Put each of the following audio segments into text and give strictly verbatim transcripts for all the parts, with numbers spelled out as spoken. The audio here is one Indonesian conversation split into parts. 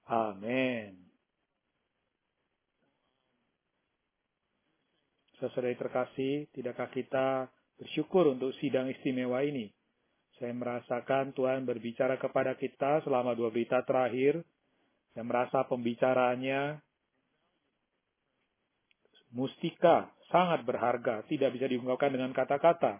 Amin. Saudara terkasih, tidakkah kita bersyukur untuk sidang istimewa ini? Saya merasakan Tuhan berbicara kepada kita selama dua berita terakhir. Saya merasa pembicaraannya mustika, sangat berharga, tidak bisa diungkapkan dengan kata-kata.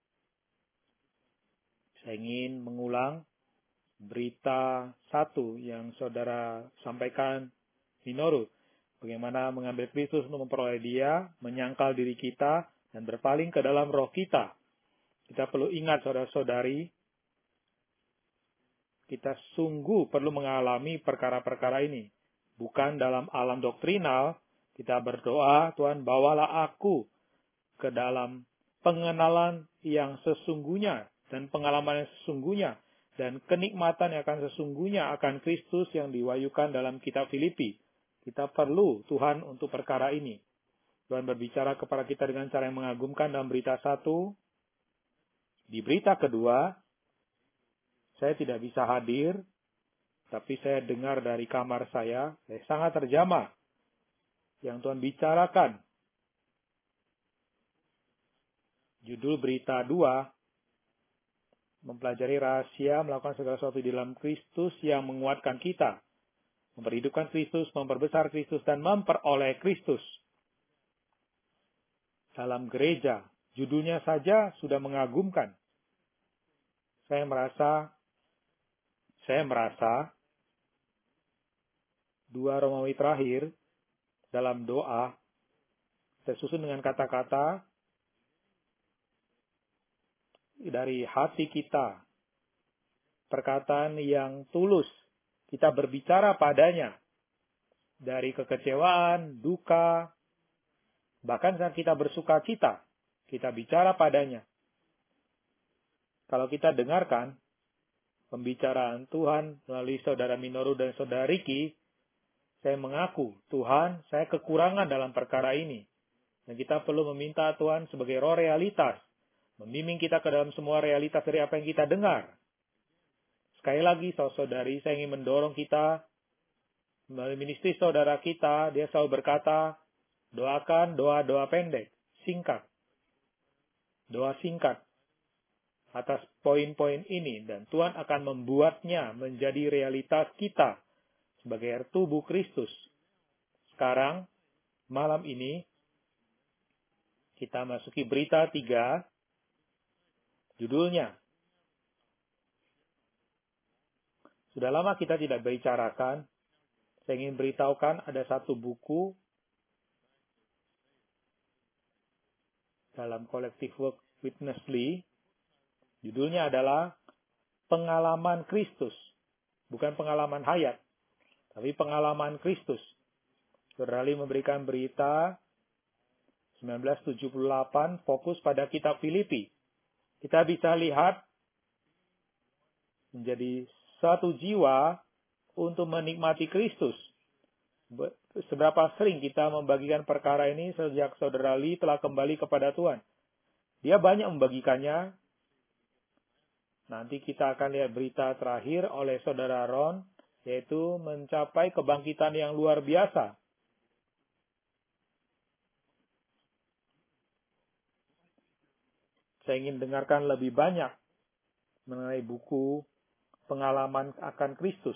Saya ingin mengulang berita satu yang saudara sampaikan Minoru. Bagaimana mengambil Kristus untuk memperoleh Dia, menyangkal diri kita, dan berpaling ke dalam roh kita. Kita perlu ingat saudara-saudari, kita sungguh perlu mengalami perkara-perkara ini. Bukan dalam alam doktrinal, kita berdoa, Tuhan bawalah aku ke dalam pengenalan yang sesungguhnya, dan pengalaman yang sesungguhnya, dan kenikmatan yang akan sesungguhnya akan Kristus yang diwayukan dalam kitab Filipi. Kita perlu Tuhan untuk perkara ini. Tuhan berbicara kepada kita dengan cara yang mengagumkan dalam berita satu. Di berita kedua, saya tidak bisa hadir, tapi saya dengar dari kamar saya, saya sangat terjamah yang Tuhan bicarakan. Judul berita dua, mempelajari rahasia melakukan segala sesuatu di dalam Kristus yang menguatkan kita. Memperhidupkan Kristus, memperbesar Kristus, dan memperoleh Kristus. Dalam gereja, judulnya saja sudah mengagumkan. Saya merasa, saya merasa, dua Romawi terakhir, dalam doa, saya susun dengan kata-kata, dari hati kita, perkataan yang tulus, kita berbicara padanya, dari kekecewaan, duka, bahkan saat kita bersuka cita, kita bicara padanya. Kalau kita dengarkan pembicaraan Tuhan melalui saudara Minoru dan saudara Riki, saya mengaku, Tuhan, saya kekurangan dalam perkara ini. Dan kita perlu meminta Tuhan sebagai roh realitas, membimbing kita ke dalam semua realitas dari apa yang kita dengar. Sekali lagi, saudari, saya ingin mendorong kita, melalui ministry saudara kita, dia selalu berkata, doakan doa-doa pendek, singkat. Doa singkat atas poin-poin ini, dan Tuhan akan membuatnya menjadi realitas kita sebagai tubuh Kristus. Sekarang, malam ini, kita masuki berita tiga, judulnya, sudah lama kita tidak bicarakan, saya ingin beritahukan ada satu buku dalam Collective Work Witnessly, judulnya adalah Pengalaman Kristus. Bukan pengalaman hayat, tapi pengalaman Kristus. Saudara Ali memberikan berita seribu sembilan ratus tujuh puluh delapan fokus pada kitab Filipi. Kita bisa lihat menjadi satu jiwa untuk menikmati Kristus. Seberapa sering kita membagikan perkara ini sejak saudara Ali telah kembali kepada Tuhan. Dia banyak membagikannya. Nanti kita akan lihat berita terakhir oleh saudara Ron, yaitu mencapai kebangkitan yang luar biasa. Saya ingin dengarkan lebih banyak mengenai buku Pengalaman akan Kristus.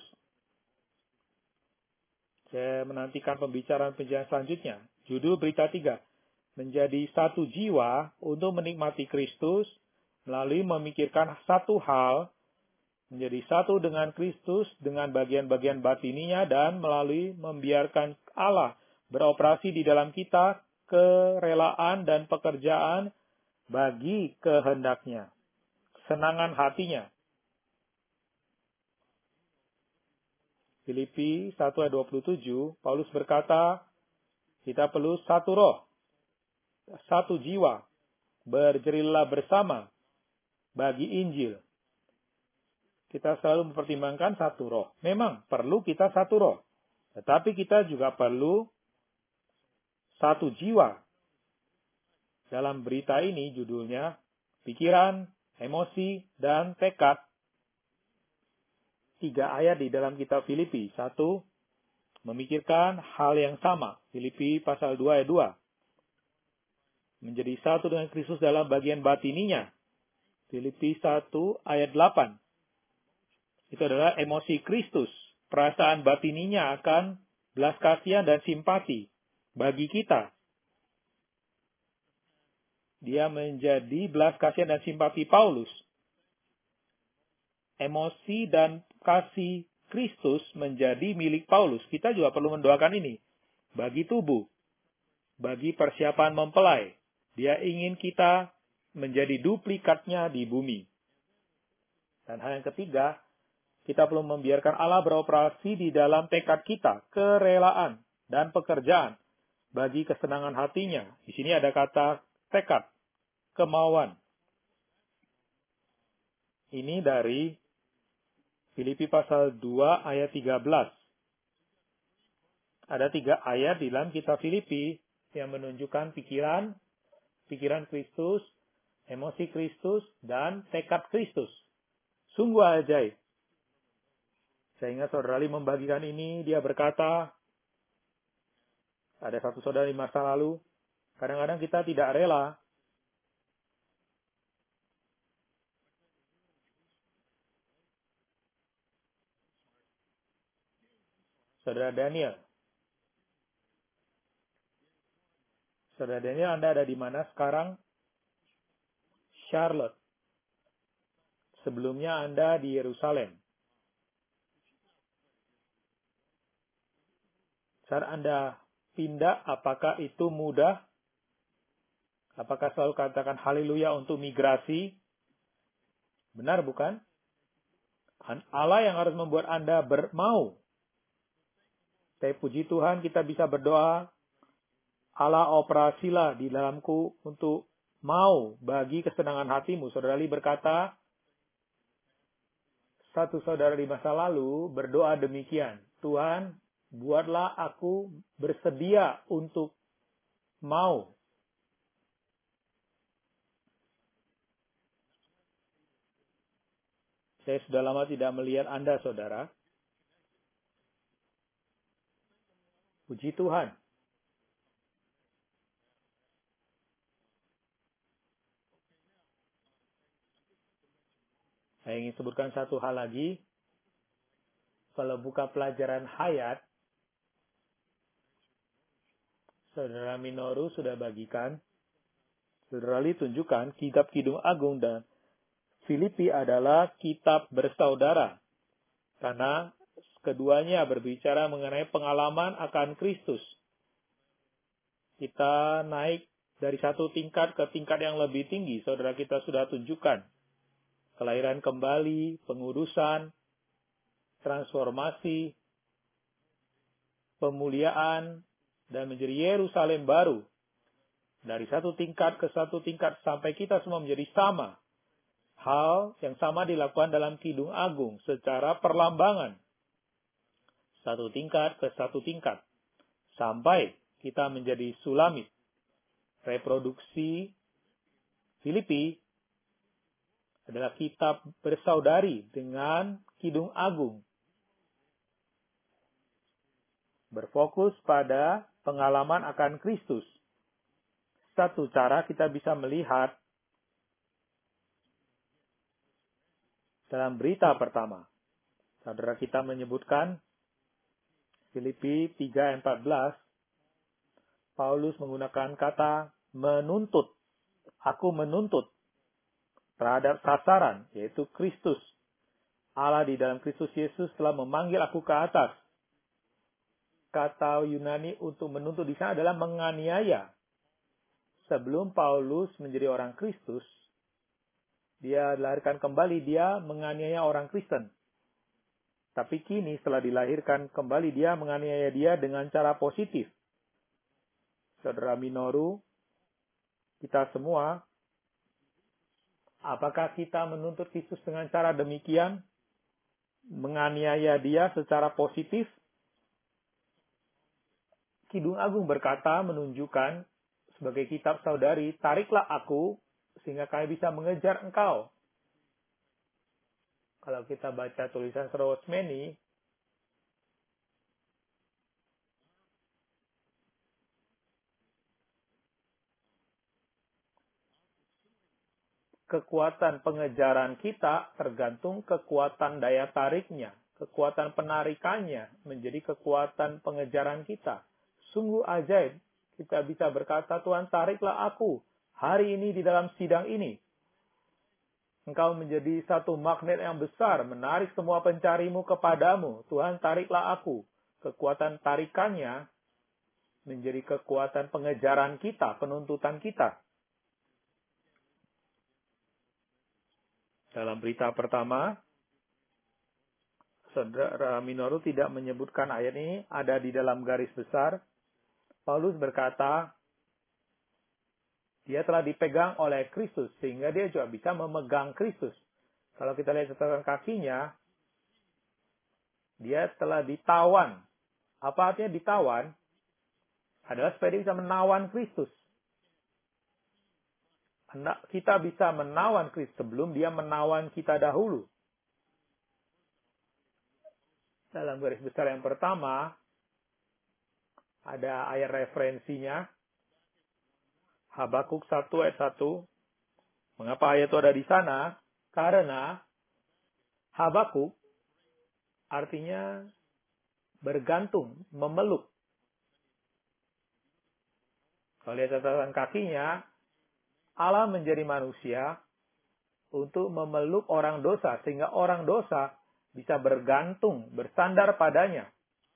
Saya menantikan pembicaraan-pembicaraan selanjutnya. Judul berita tiga, menjadi satu jiwa untuk menikmati Kristus melalui memikirkan satu hal, menjadi satu dengan Kristus dengan bagian-bagian batininya, dan melalui membiarkan Allah beroperasi di dalam kita kerelaan dan pekerjaan bagi kehendaknya, kesenangan hatinya. Filipi satu ayat dua puluh tujuh, Paulus berkata, kita perlu satu roh, satu jiwa, berjerilah bersama bagi Injil. Kita selalu mempertimbangkan satu roh. Memang perlu kita satu roh, tetapi kita juga perlu satu jiwa. Dalam berita ini judulnya, pikiran, emosi, dan tekad. Tiga ayat di dalam kitab Filipi. Satu, memikirkan hal yang sama. Filipi pasal dua ayat dua. Menjadi satu dengan Kristus dalam bagian batininya. Filipi satu ayat delapan. Itu adalah emosi Kristus. Perasaan batininya akan belas kasihan dan simpati bagi kita. Dia menjadi belas kasihan dan simpati Paulus. Emosi dan kasih Kristus menjadi milik Paulus. Kita juga perlu mendoakan ini. Bagi tubuh. Bagi persiapan mempelai. Dia ingin kita menjadi duplikatnya di bumi. Dan hal yang ketiga, kita perlu membiarkan Allah beroperasi di dalam tekad kita, kerelaan dan pekerjaan bagi kesenangan hatinya. Di sini ada kata tekad, kemauan. Ini dari Filipi pasal dua ayat tiga belas. Ada tiga ayat di dalam kitab Filipi yang menunjukkan pikiran, pikiran Kristus, emosi Kristus, dan tekad Kristus. Sungguh ajaib. Saya ingat saudara Ali membagikan ini, dia berkata, ada satu saudara di masa lalu, kadang-kadang kita tidak rela Saudara Daniel. Saudara Daniel, Anda ada di mana sekarang? Charlotte. Sebelumnya Anda di Yerusalem. Saat Anda pindah, apakah itu mudah? Apakah selalu katakan haleluya untuk migrasi? Benar bukan? Allah yang harus membuat Anda bermau. Tapi puji Tuhan kita bisa berdoa, Allah operasilah di dalamku untuk mau bagi kesenangan hatimu. Saudara Ali berkata, satu saudara di masa lalu berdoa demikian. Tuhan, buatlah aku bersedia untuk mau. Saya sudah lama tidak melihat Anda, saudara. Puji Tuhan. Saya ingin sebutkan satu hal lagi. Kalau buka pelajaran hayat, Saudara Minoru sudah bagikan. Saudara Ali tunjukkan kitab Kidung Agung dan Filipi adalah kitab bersaudara. Karena keduanya berbicara mengenai pengalaman akan Kristus. Kita naik dari satu tingkat ke tingkat yang lebih tinggi. Saudara kita sudah tunjukkan. Kelahiran kembali, pengudusan, transformasi, pemuliaan, dan menjadi Yerusalem baru. Dari satu tingkat ke satu tingkat sampai kita semua menjadi sama. Hal yang sama dilakukan dalam Kidung Agung secara perlambangan. Satu tingkat ke satu tingkat. Sampai kita menjadi Sulamit. Reproduksi Filipi adalah kitab bersaudari dengan Kidung Agung. Berfokus pada pengalaman akan Kristus. Satu cara kita bisa melihat dalam berita pertama. Saudara kita menyebutkan Filipi tiga ayat empat belas. Paulus menggunakan kata menuntut. Aku menuntut terhadap sasaran, yaitu Kristus. Allah di dalam Kristus Yesus telah memanggil aku ke atas. Kata Yunani untuk menuntut di sana adalah menganiaya. Sebelum Paulus menjadi orang Kristus, dia dilahirkan kembali, dia menganiaya orang Kristen. Tapi kini setelah dilahirkan kembali, dia menganiaya dia dengan cara positif. Saudara Minoru, kita semua, apakah kita menuntut Kristus dengan cara demikian? Menganiaya dia secara positif? Kidung Agung berkata, menunjukkan sebagai kitab saudari, tariklah aku sehingga kami bisa mengejar engkau. Kalau kita baca tulisan Saudara Osmeni, kekuatan pengejaran kita tergantung kekuatan daya tariknya, kekuatan penarikannya menjadi kekuatan pengejaran kita. Sungguh ajaib kita bisa berkata, Tuhan tariklah aku hari ini di dalam sidang ini. Engkau menjadi satu magnet yang besar, menarik semua pencarimu kepadamu. Tuhan tariklah aku. Kekuatan tarikannya menjadi kekuatan pengejaran kita, penuntutan kita. Dalam berita pertama, Saudara Minoru tidak menyebutkan ayat ini, ada di dalam garis besar. Paulus berkata, dia telah dipegang oleh Kristus, sehingga dia juga bisa memegang Kristus. Kalau kita lihat catatan kakinya, dia telah ditawan. Apa artinya ditawan? Adalah supaya dia bisa menawan Kristus. Kita bisa menawan Kristus sebelum dia menawan kita dahulu. Dalam garis besar yang pertama, ada ayat referensinya. Habakuk satu ayat satu. Mengapa ayat itu ada di sana? Karena Habakuk artinya bergantung, memeluk. Kalau lihat catatan kakinya, Allah menjadi manusia untuk memeluk orang dosa, sehingga orang dosa bisa bergantung, bersandar padanya.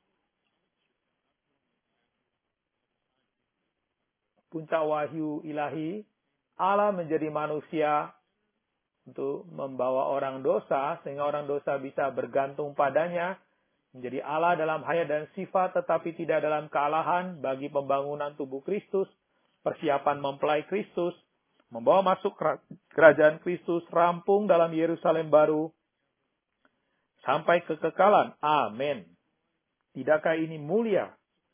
Puncak wahyu ilahi, Allah menjadi manusia untuk membawa orang dosa, sehingga orang dosa bisa bergantung padanya, menjadi Allah dalam hayat dan sifat, tetapi tidak dalam kealahan bagi pembangunan tubuh Kristus, persiapan mempelai Kristus, membawa masuk kerajaan Kristus, rampung dalam Yerusalem baru, sampai kekekalan. Amin. Tidakkah ini mulia?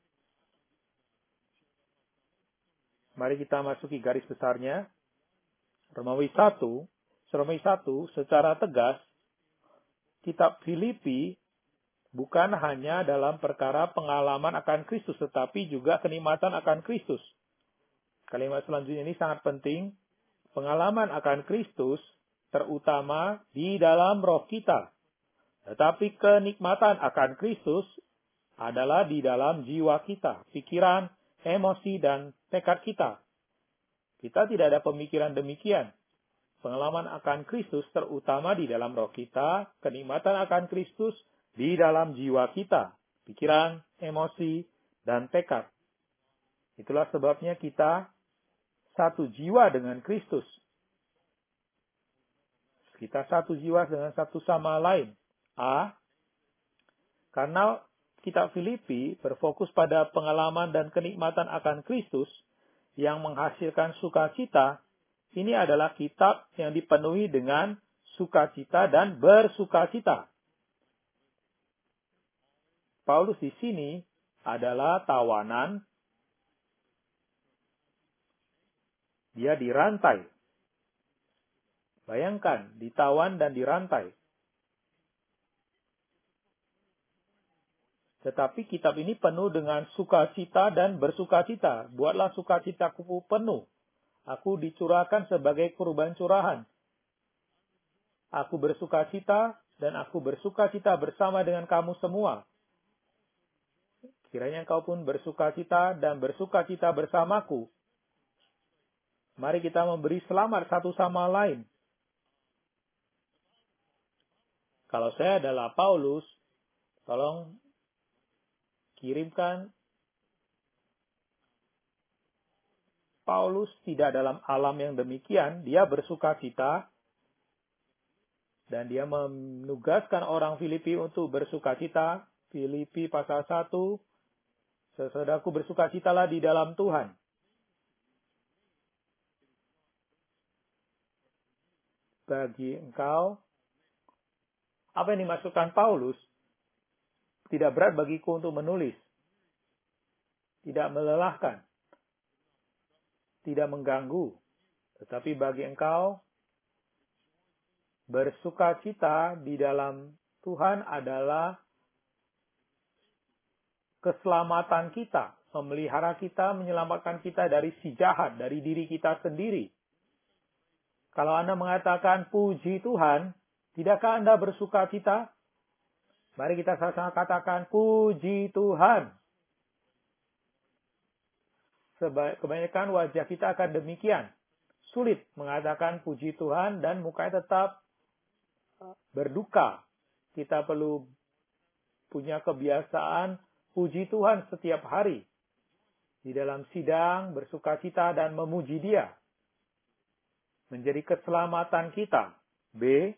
Mari kita masuki garis besarnya. Romawi satu, Romawi satu secara tegas, kitab Filipi bukan hanya dalam perkara pengalaman akan Kristus, tetapi juga kenikmatan akan Kristus. Kalimat selanjutnya ini sangat penting. Pengalaman akan Kristus terutama di dalam roh kita. Tetapi kenikmatan akan Kristus adalah di dalam jiwa kita, pikiran, emosi, dan tekad kita. Kita tidak ada pemikiran demikian. Pengalaman akan Kristus terutama di dalam roh kita, kenikmatan akan Kristus di dalam jiwa kita, pikiran, emosi, dan tekad. Itulah sebabnya kita satu jiwa dengan Kristus. Kita satu jiwa dengan satu sama lain. A. Karena kitab Filipi berfokus pada pengalaman dan kenikmatan akan Kristus yang menghasilkan sukacita. Ini adalah kitab yang dipenuhi dengan sukacita dan bersukacita. Paulus di sini adalah tawanan. Dia dirantai. Bayangkan, ditawan dan dirantai. Tetapi kitab ini penuh dengan sukacita dan bersukacita. Buatlah sukacitaku penuh. Aku dicurahkan sebagai kurban curahan. Aku bersukacita dan aku bersukacita bersama dengan kamu semua. Kiranya engkau pun bersukacita dan bersukacita bersamaku. Mari kita memberi selamat satu sama lain. Kalau saya adalah Paulus, tolong kirimkan. Paulus tidak dalam alam yang demikian. Dia bersukacita. Dan dia menugaskan orang Filipi untuk bersukacita. Filipi pasal satu. Saudaraku, bersukacitalah di dalam Tuhan. Bagi engkau, apa yang dimasukkan Paulus tidak berat bagiku untuk menulis. Tidak melelahkan. Tidak mengganggu. Tetapi bagi engkau, bersukacita di dalam Tuhan adalah keselamatan kita. Memelihara kita, menyelamatkan kita dari si jahat, dari diri kita sendiri. Kalau Anda mengatakan puji Tuhan, tidakkah Anda bersuka cita? Mari kita sama-sama katakan puji Tuhan. Kebanyakan wajah kita akan demikian. Sulit mengatakan puji Tuhan dan mukanya tetap berduka. Kita perlu punya kebiasaan puji Tuhan setiap hari. Di dalam sidang, bersukacita dan memuji Dia. Menjadi keselamatan kita. B.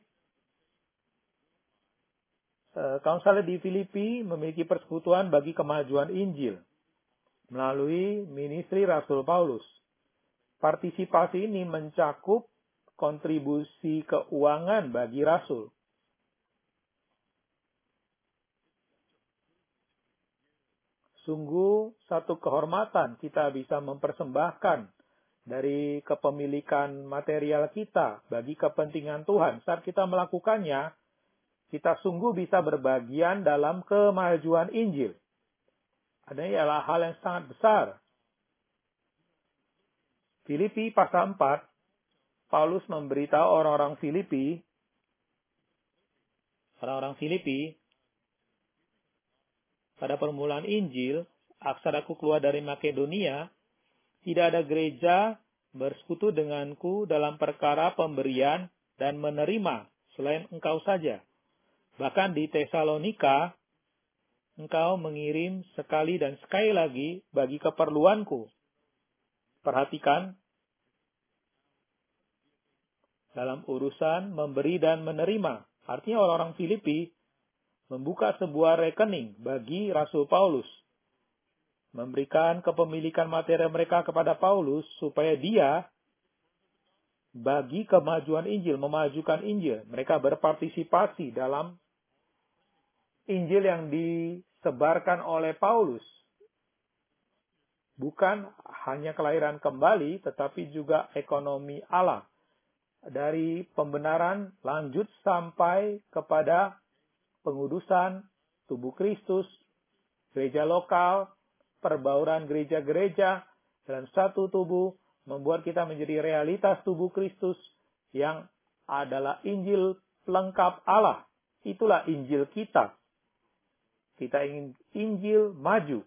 Kaum di Filipi memiliki persekutuan bagi kemajuan Injil. Melalui ministry Rasul Paulus. Partisipasi ini mencakup kontribusi keuangan bagi Rasul. Sungguh satu kehormatan kita bisa mempersembahkan dari kepemilikan material kita bagi kepentingan Tuhan. Saat kita melakukannya, kita sungguh bisa berbagian dalam kemajuan Injil. Ini adalah hal yang sangat besar. Filipi pasal empat, Paulus memberitahu orang-orang Filipi, orang-orang Filipi, pada permulaan Injil, saat aku keluar dari Makedonia, tidak ada gereja bersekutu denganku dalam perkara pemberian dan menerima selain engkau saja. Bahkan di Tesalonika, engkau mengirim sekali dan sekali lagi bagi keperluanku. Perhatikan, dalam urusan memberi dan menerima. Artinya orang-orang Filipi membuka sebuah rekening bagi Rasul Paulus. Memberikan kepemilikan materi mereka kepada Paulus supaya dia bagi kemajuan Injil, memajukan Injil. Mereka berpartisipasi dalam Injil yang disebarkan oleh Paulus. Bukan hanya kelahiran kembali, tetapi juga ekonomi Allah. Dari pembenaran lanjut sampai kepada pengudusan tubuh Kristus, gereja lokal, perbauran gereja-gereja dalam satu tubuh, membuat kita menjadi realitas tubuh Kristus yang adalah Injil pelengkap Allah. Itulah Injil kita. Kita ingin Injil maju.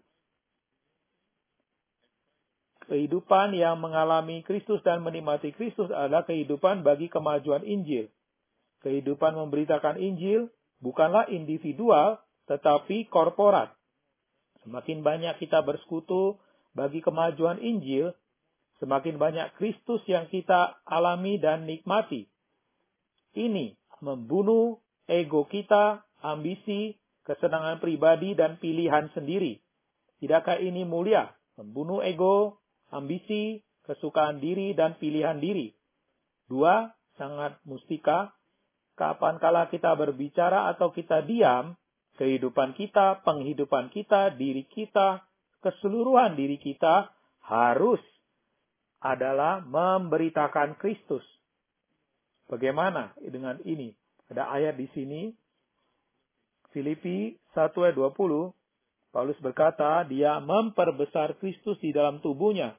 Kehidupan yang mengalami Kristus dan menikmati Kristus adalah kehidupan bagi kemajuan Injil. Kehidupan memberitakan Injil bukanlah individual, tetapi korporat. Semakin banyak kita bersekutu bagi kemajuan Injil, semakin banyak Kristus yang kita alami dan nikmati. Ini membunuh ego kita, ambisi, kesenangan pribadi, dan pilihan sendiri. Tidakkah ini mulia? Membunuh ego, ambisi, kesukaan diri, dan pilihan diri. Dua, sangat mustika. Kapankala kita berbicara atau kita diam, kehidupan kita, penghidupan kita, diri kita, keseluruhan diri kita harus adalah memberitakan Kristus. Bagaimana dengan ini? Ada ayat di sini, Filipi satu ayat dua puluh, Paulus berkata, dia memperbesar Kristus di dalam tubuhnya.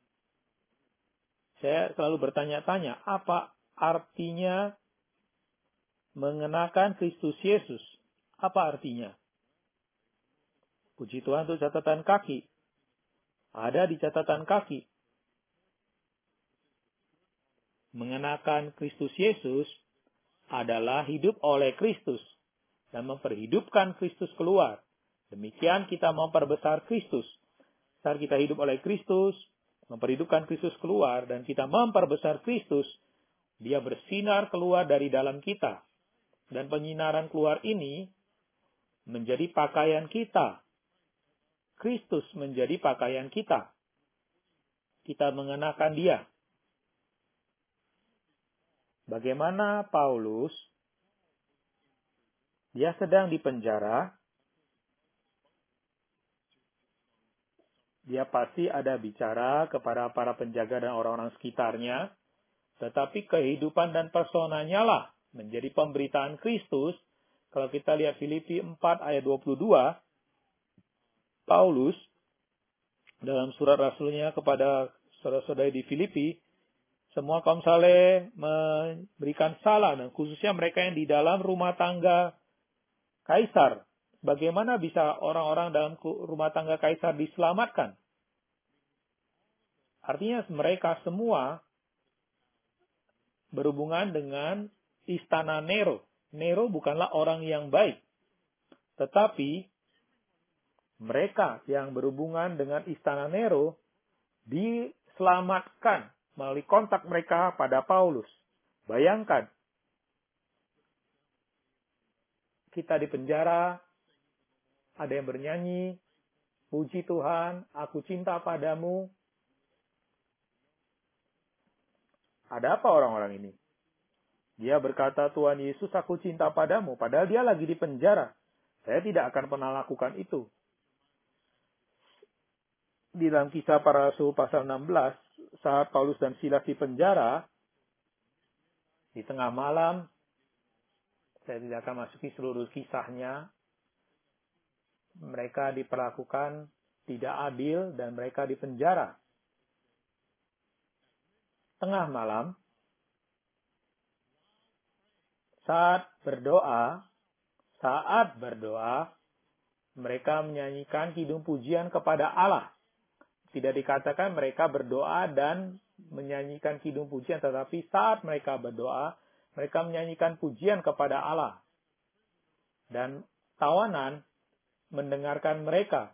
Saya selalu bertanya-tanya, apa artinya mengenakan Kristus Yesus? Apa artinya? Puji Tuhan untuk catatan kaki. Ada di catatan kaki. Mengenakan Kristus Yesus adalah hidup oleh Kristus dan memperhidupkan Kristus keluar. Demikian kita memperbesar Kristus. Saat kita hidup oleh Kristus, memperhidupkan Kristus keluar, dan kita memperbesar Kristus, dia bersinar keluar dari dalam kita. Dan penyinaran keluar ini menjadi pakaian kita. Kristus menjadi pakaian kita. Kita mengenakan dia. Bagaimana Paulus? Dia sedang dipenjara. Dia pasti ada bicara kepada para penjaga dan orang-orang sekitarnya. Tetapi kehidupan dan personanya lah menjadi pemberitaan Kristus. Kalau kita lihat Filipi empat ayat dua puluh dua. Paulus dalam surat rasulnya kepada saudara-saudari di Filipi. semua kaum saleh memberikan salah, dan khususnya mereka yang di dalam rumah tangga kaisar. Bagaimana bisa orang-orang dalam rumah tangga kaisar diselamatkan? Artinya mereka semua berhubungan dengan istana Nero. Nero bukanlah orang yang baik. Tetapi mereka yang berhubungan dengan istana Nero diselamatkan melalui kontak mereka pada Paulus. Bayangkan, kita di penjara, ada yang bernyanyi, puji Tuhan, aku cinta padamu. Ada apa orang-orang ini? Dia berkata, Tuhan Yesus, aku cinta padamu. Padahal dia lagi di penjara. Saya tidak akan pernah lakukan itu. Di dalam Kisah Para Rasul pasal enam belas, saat Paulus dan Silas di penjara, di tengah malam, saya tidak akan masuki seluruh kisahnya, mereka diperlakukan tidak adil dan mereka di penjara. Tengah malam, saat berdoa, saat berdoa, mereka menyanyikan kidung pujian kepada Allah. Tidak dikatakan mereka berdoa dan menyanyikan kidung pujian, tetapi saat mereka berdoa, mereka menyanyikan pujian kepada Allah. Dan tawanan mendengarkan mereka.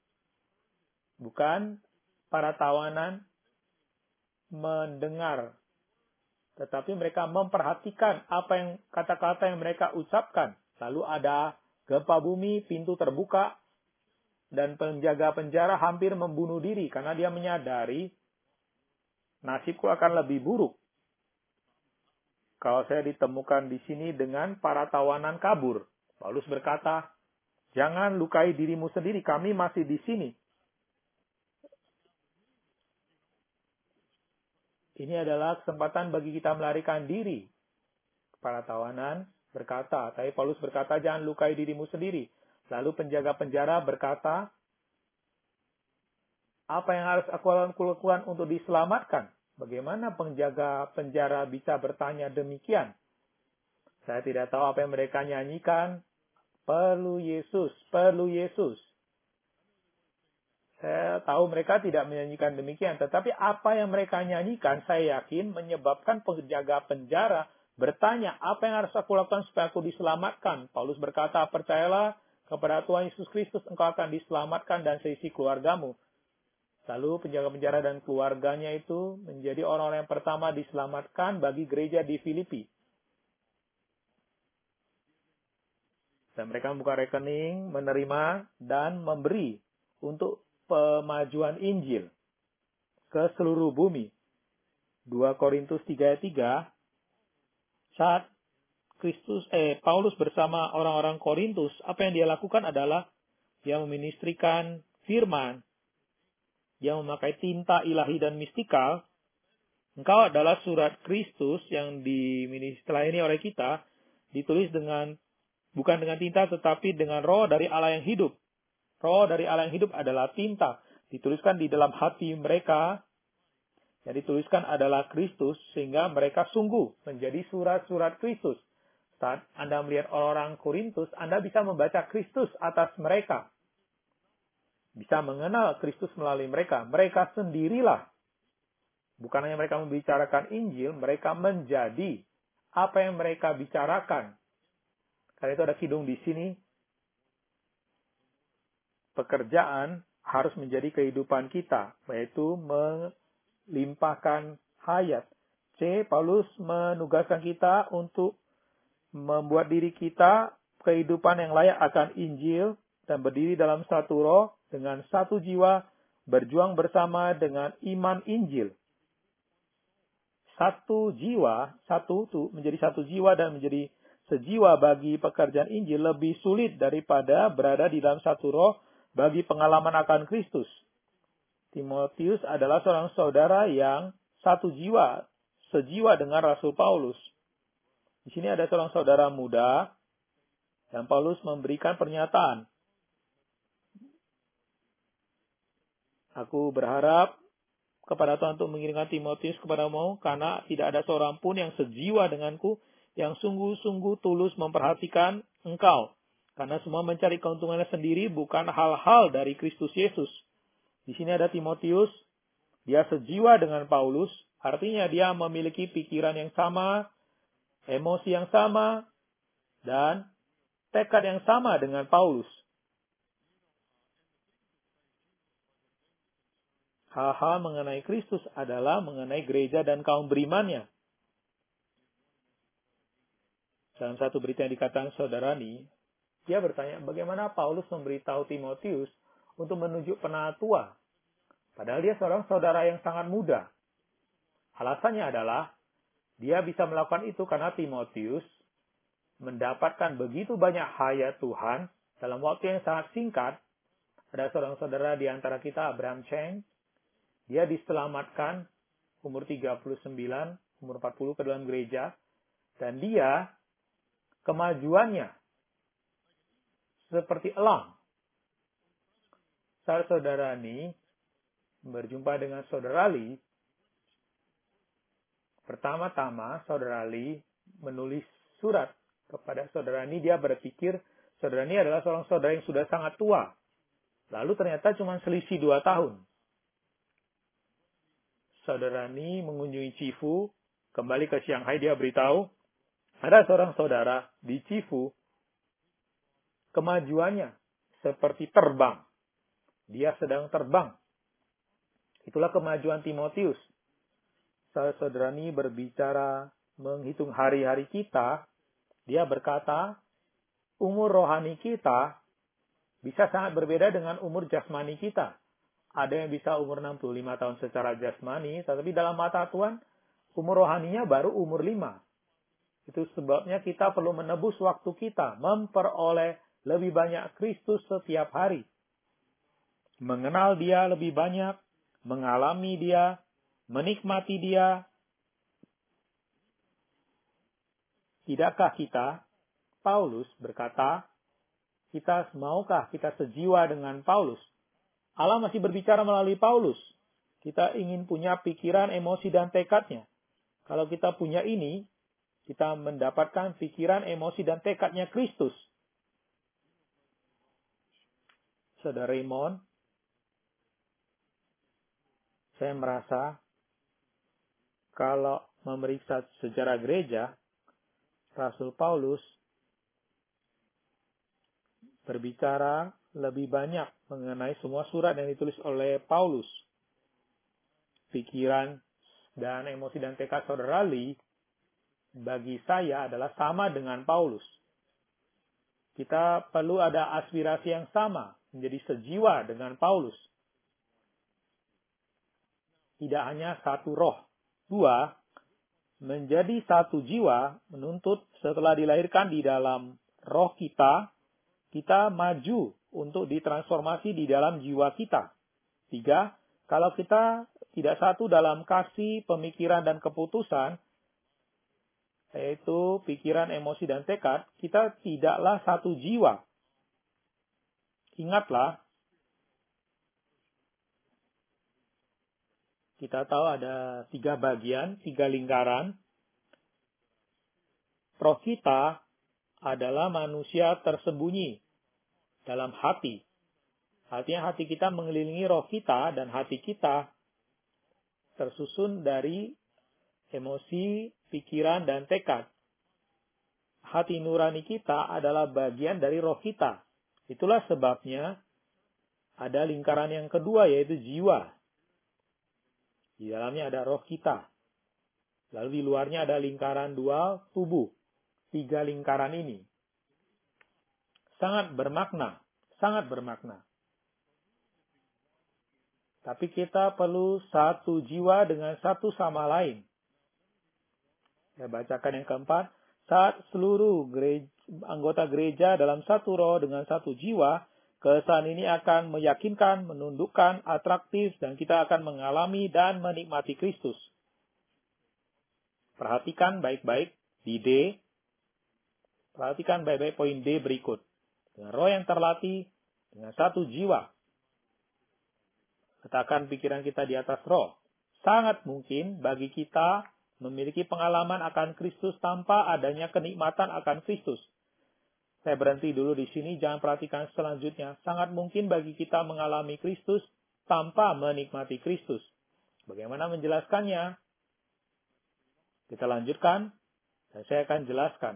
Bukan para tawanan mendengar, tetapi mereka memperhatikan apa yang kata-kata yang mereka ucapkan. Lalu ada gempa bumi, pintu terbuka, dan penjaga penjara hampir membunuh diri karena dia menyadari nasibku akan lebih buruk kalau saya ditemukan di sini dengan para tawanan kabur. Paulus berkata, jangan lukai dirimu sendiri, kami masih di sini. Ini adalah kesempatan bagi kita melarikan diri. Para tawanan berkata, tapi Paulus berkata, jangan lukai dirimu sendiri. Lalu penjaga penjara berkata, apa yang harus aku lakukan untuk diselamatkan? Bagaimana penjaga penjara bisa bertanya demikian? Saya tidak tahu apa yang mereka nyanyikan. Perlu Yesus, perlu Yesus. Saya tahu mereka tidak menyanyikan demikian, tetapi apa yang mereka nyanyikan, saya yakin menyebabkan penjaga penjara bertanya, apa yang harus aku lakukan supaya aku diselamatkan? Paulus berkata, percayalah kepada Tuhan Yesus Kristus, engkau akan diselamatkan dan seisi keluargamu. Lalu penjaga penjara dan keluarganya itu menjadi orang-orang yang pertama diselamatkan bagi gereja di Filipi. Dan mereka membuka rekening, menerima, dan memberi untuk pemajuan Injil ke seluruh bumi. dua Korintus tiga ayat tiga, saat Kristus, eh, Paulus bersama orang-orang Korintus, apa yang dia lakukan adalah dia meministrikan firman, dia memakai tinta ilahi dan mistikal. Engkau adalah surat Kristus yang diministrani oleh kita, ditulis dengan bukan dengan tinta tetapi dengan roh dari Allah yang hidup. Roh dari Allah yang hidup adalah tinta. Dituliskan di dalam hati mereka. Yang dituliskan adalah Kristus. Sehingga mereka sungguh menjadi surat-surat Kristus. Saat Anda melihat orang-orang Korintus, Anda bisa membaca Kristus atas mereka. Bisa mengenal Kristus melalui mereka. Mereka sendirilah. Bukan hanya mereka membicarakan Injil, mereka menjadi apa yang mereka bicarakan. Karena itu ada kidung di sini. Pekerjaan harus menjadi kehidupan kita, yaitu melimpahkan hayat. C. Paulus menugaskan kita untuk membuat diri kita kehidupan yang layak akan Injil dan berdiri dalam satu roh dengan satu jiwa, berjuang bersama dengan iman Injil. Satu jiwa, satu itu menjadi satu jiwa dan menjadi sejiwa bagi pekerjaan Injil lebih sulit daripada berada di dalam satu roh bagi pengalaman akan Kristus. Timotius adalah seorang saudara yang satu jiwa, sejiwa dengan Rasul Paulus. Di sini ada seorang saudara muda, dan Paulus memberikan pernyataan. Aku berharap kepada Tuhan untuk mengirimkan Timotius kepadamu, karena tidak ada seorang pun yang sejiwa denganku, yang sungguh-sungguh tulus memperhatikan engkau. Karena semua mencari keuntungannya sendiri, bukan hal-hal dari Kristus Yesus. Di sini ada Timotius, dia sejiwa dengan Paulus, artinya dia memiliki pikiran yang sama, emosi yang sama, dan tekad yang sama dengan Paulus. Hal-hal mengenai Kristus adalah mengenai gereja dan kaum berimannya. Dalam satu berita yang dikatakan Saudarani, dia bertanya bagaimana Paulus memberitahu Timotius untuk menuju penatua. Padahal dia seorang saudara yang sangat muda. Alasannya adalah dia bisa melakukan itu karena Timotius mendapatkan begitu banyak hayat Tuhan dalam waktu yang sangat singkat. Ada seorang saudara di antara kita, Abraham Cheng. Dia diselamatkan umur tiga puluh sembilan, umur empat puluh ke dalam gereja. Dan dia, kemajuannya seperti elang. Saat saudara ini berjumpa dengan saudara Ali, pertama-tama saudara Ali menulis surat kepada saudara ini. Dia berpikir saudara ini adalah seorang saudara yang sudah sangat tua. Lalu ternyata cuma selisih dua tahun. Saudara ini mengunjungi Cifu, kembali ke Shanghai, dia beritahu, ada seorang saudara di Cifu, kemajuannya seperti terbang. Dia sedang terbang. Itulah kemajuan Timotius. Saat saudara ini berbicara menghitung hari-hari kita, dia berkata, umur rohani kita bisa sangat berbeda dengan umur jasmani kita. Ada yang bisa umur enam puluh lima tahun secara jasmani, tetapi dalam mata Tuhan, umur rohaninya baru umur lima. Itu sebabnya kita perlu menebus waktu kita, memperoleh lebih banyak Kristus setiap hari. Mengenal dia lebih banyak, mengalami dia, menikmati dia. Tidakkah kita, Paulus berkata, kita maukah kita sejiwa dengan Paulus? Allah masih berbicara melalui Paulus. Kita ingin punya pikiran, emosi, dan tekadnya. Kalau kita punya ini, kita mendapatkan pikiran, emosi, dan tekadnya Kristus. Saudara Raymond, saya merasa kalau memeriksa sejarah gereja, Rasul Paulus berbicara lebih banyak mengenai semua surat yang ditulis oleh Paulus. Pikiran dan emosi dan tekad saudara Ali bagi saya adalah sama dengan Paulus. Kita perlu ada aspirasi yang sama, menjadi sejiwa dengan Paulus. Tidak hanya satu roh. Dua, menjadi satu jiwa menuntut setelah dilahirkan di dalam roh kita, kita maju untuk ditransformasi di dalam jiwa kita. Tiga, kalau kita tidak satu dalam kasih, pemikiran, dan keputusan, yaitu pikiran, emosi, dan tekad, kita tidaklah satu jiwa. Ingatlah, kita tahu ada tiga bagian, tiga lingkaran. Roh kita adalah manusia tersembunyi dalam hati. Artinya hati kita mengelilingi roh kita, dan hati kita tersusun dari emosi, pikiran, dan tekad. Hati nurani kita adalah bagian dari roh kita. Itulah sebabnya ada lingkaran yang kedua, yaitu jiwa. Di dalamnya ada roh kita. Lalu di luarnya ada lingkaran dua, tubuh. Tiga lingkaran ini sangat bermakna, sangat bermakna. Tapi kita perlu satu jiwa dengan satu sama lain. Saya bacakan yang keempat. Saat seluruh gereja, anggota gereja dalam satu roh dengan satu jiwa, kesan ini akan meyakinkan, menundukkan, atraktif, dan kita akan mengalami dan menikmati Kristus. Perhatikan baik-baik di D. Perhatikan baik-baik poin D berikut. Dengan roh yang terlatih, dengan satu jiwa. Letakkan pikiran kita di atas roh. sangat mungkin bagi kita memiliki pengalaman akan Kristus tanpa adanya kenikmatan akan Kristus. Saya berhenti dulu di sini, jangan perhatikan selanjutnya. Sangat mungkin bagi kita mengalami Kristus tanpa menikmati Kristus. Bagaimana menjelaskannya? Kita lanjutkan, dan saya akan jelaskan.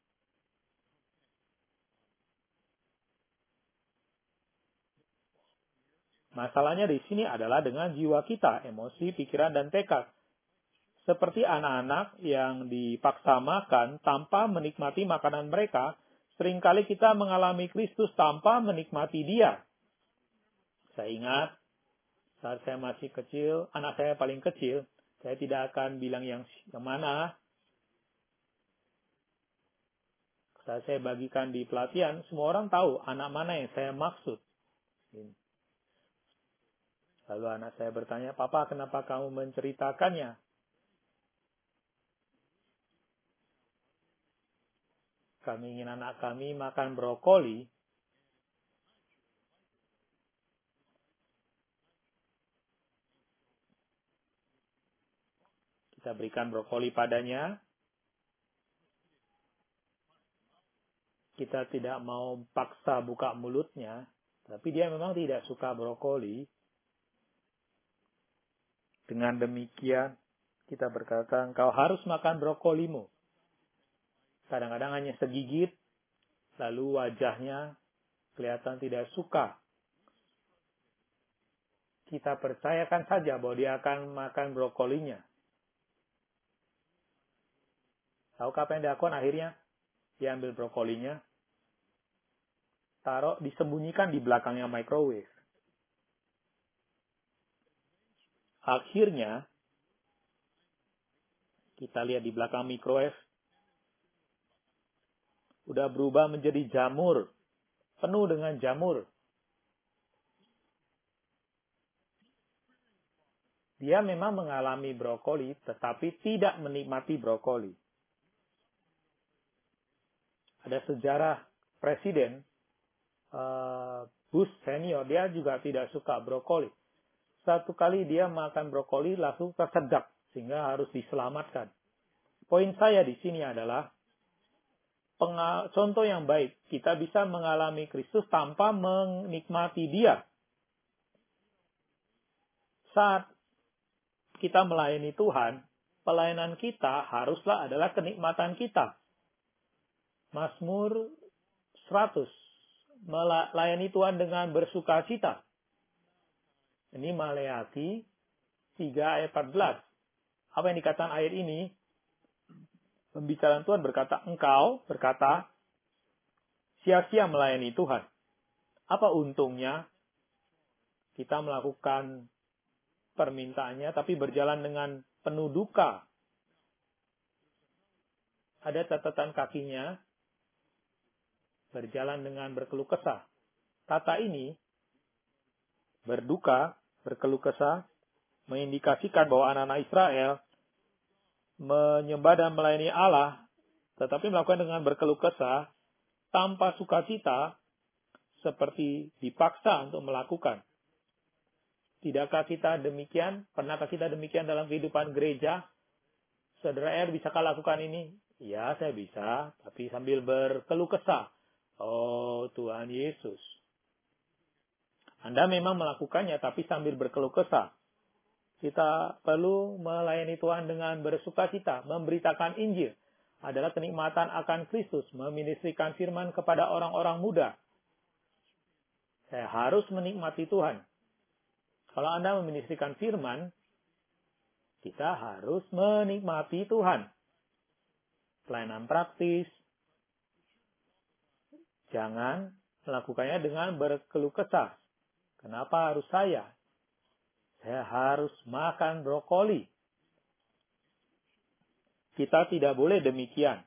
Masalahnya di sini adalah dengan jiwa kita, emosi, pikiran, dan tekad. Seperti anak-anak yang dipaksa makan tanpa menikmati makanan mereka, seringkali kita mengalami Kristus tanpa menikmati Dia. Saya ingat, saat saya masih kecil, anak saya paling kecil, saya tidak akan bilang yang, yang mana. Saat saya bagikan di pelatihan, semua orang tahu anak mana yang saya maksud. Lalu anak saya bertanya, "Papa, kenapa kamu menceritakannya?" Kami ingin anak kami makan brokoli. Kita berikan brokoli padanya. Kita tidak mau paksa buka mulutnya, tapi dia memang tidak suka brokoli. Dengan demikian, kita berkata, "Engkau harus makan brokolimu." Kadang-kadang hanya segigit, lalu wajahnya kelihatan tidak suka. Kita percayakan saja bahwa dia akan makan brokolinya. Tahu apa yang dilakukan akhirnya? Dia ambil brokolinya, taruh, disembunyikan di belakangnya microwave. Akhirnya, kita lihat di belakang microwave, udah berubah menjadi jamur, penuh dengan jamur. Dia memang mengalami brokoli, tetapi tidak menikmati brokoli. Ada sejarah presiden, uh, Bush senior, dia juga tidak suka brokoli. Satu kali dia makan brokoli langsung tersedak, sehingga harus diselamatkan. Poin saya di sini adalah, contoh yang baik, kita bisa mengalami Kristus tanpa menikmati Dia. Saat kita melayani Tuhan, pelayanan kita haruslah adalah kenikmatan kita. Mazmur seratus, melayani Tuhan dengan bersuka cita. Ini Maleakhi tiga ayat empat belas. Apa yang dikatakan ayat ini? Pembicaraan Tuhan berkata, engkau berkata, sia-sia melayani Tuhan. Apa untungnya kita melakukan permintaannya, tapi berjalan dengan penuh duka? Ada catatan kakinya, berjalan dengan berkeluh kesah. Kata ini, berduka, berkeluh kesah, mengindikasikan bahwa anak-anak Israel menyembah dan melayani Allah, tetapi melakukan dengan berkeluh kesah, tanpa sukacita, seperti dipaksa untuk melakukan. Tidakkah kita demikian? Pernahkah kita demikian dalam kehidupan gereja? Saudara R, bisakah lakukan ini? Ya, saya bisa, tapi sambil berkeluh kesah. Oh, Tuhan Yesus. Anda memang melakukannya, tapi sambil berkeluh kesah. Kita perlu melayani Tuhan dengan bersukacita, memberitakan Injil. Adalah kenikmatan akan Kristus, meministrikan firman kepada orang-orang muda. Saya harus menikmati Tuhan. Kalau Anda meministrikan firman, kita harus menikmati Tuhan. Pelayanan praktis. Jangan melakukannya dengan berkeluh kesah. Kenapa harus saya? Saya harus makan brokoli. Kita tidak boleh demikian.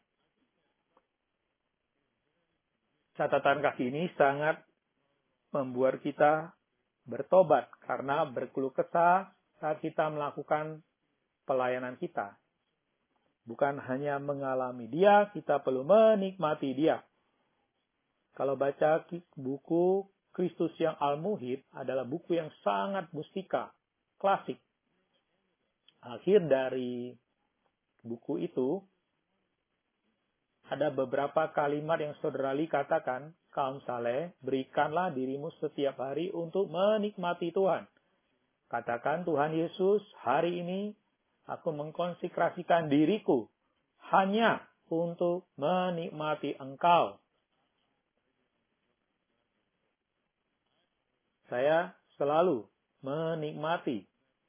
Catatan kaki ini sangat membuat kita bertobat karena berkeluh kesah saat kita melakukan pelayanan kita. Bukan hanya mengalami Dia, kita perlu menikmati Dia. Kalau baca buku Kristus yang Al-Muhid adalah buku yang sangat mustika, klasik. akhir dari buku itu, ada beberapa kalimat yang Saudara Lee katakan, kaum saleh, berikanlah dirimu setiap hari untuk menikmati Tuhan. Katakan, Tuhan Yesus, hari ini aku mengkonsekrasikan diriku hanya untuk menikmati Engkau. Saya selalu menikmati.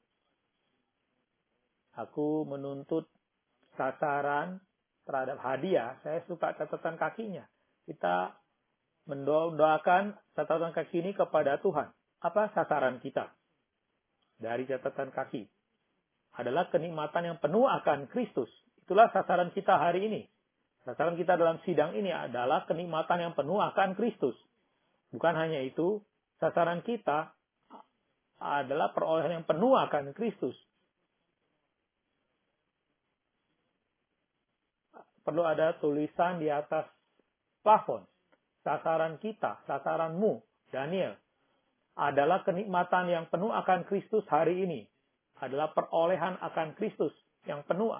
Aku menuntut sasaran terhadap hadiah. Saya suka catatan kakinya. Kita mendoakan catatan kaki ini kepada Tuhan. Apa sasaran kita dari catatan kaki? Adalah kenikmatan yang penuh akan Kristus. Itulah sasaran kita hari ini. Sasaran kita dalam sidang ini adalah kenikmatan yang penuh akan Kristus. Bukan hanya itu, sasaran kita adalah perolehan yang penuh akan Kristus. Perlu ada tulisan di atas plafon. Sasaran kita, sasaranmu, Daniel, adalah kenikmatan yang penuh akan Kristus hari ini. Adalah perolehan akan Kristus yang penuh.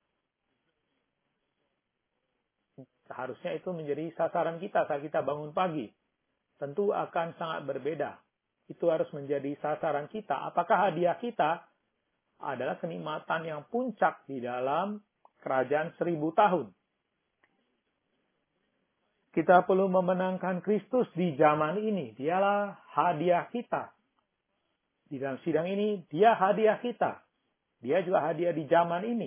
Seharusnya itu menjadi sasaran kita saat kita bangun pagi. Tentu akan sangat berbeda. Itu harus menjadi sasaran kita. Apakah hadiah kita adalah kenikmatan yang puncak di dalam kerajaan seribu tahun? Kita perlu memenangkan Kristus di zaman ini. Dialah hadiah kita. Di dalam sidang ini, dia hadiah kita. Dia juga hadiah di zaman ini.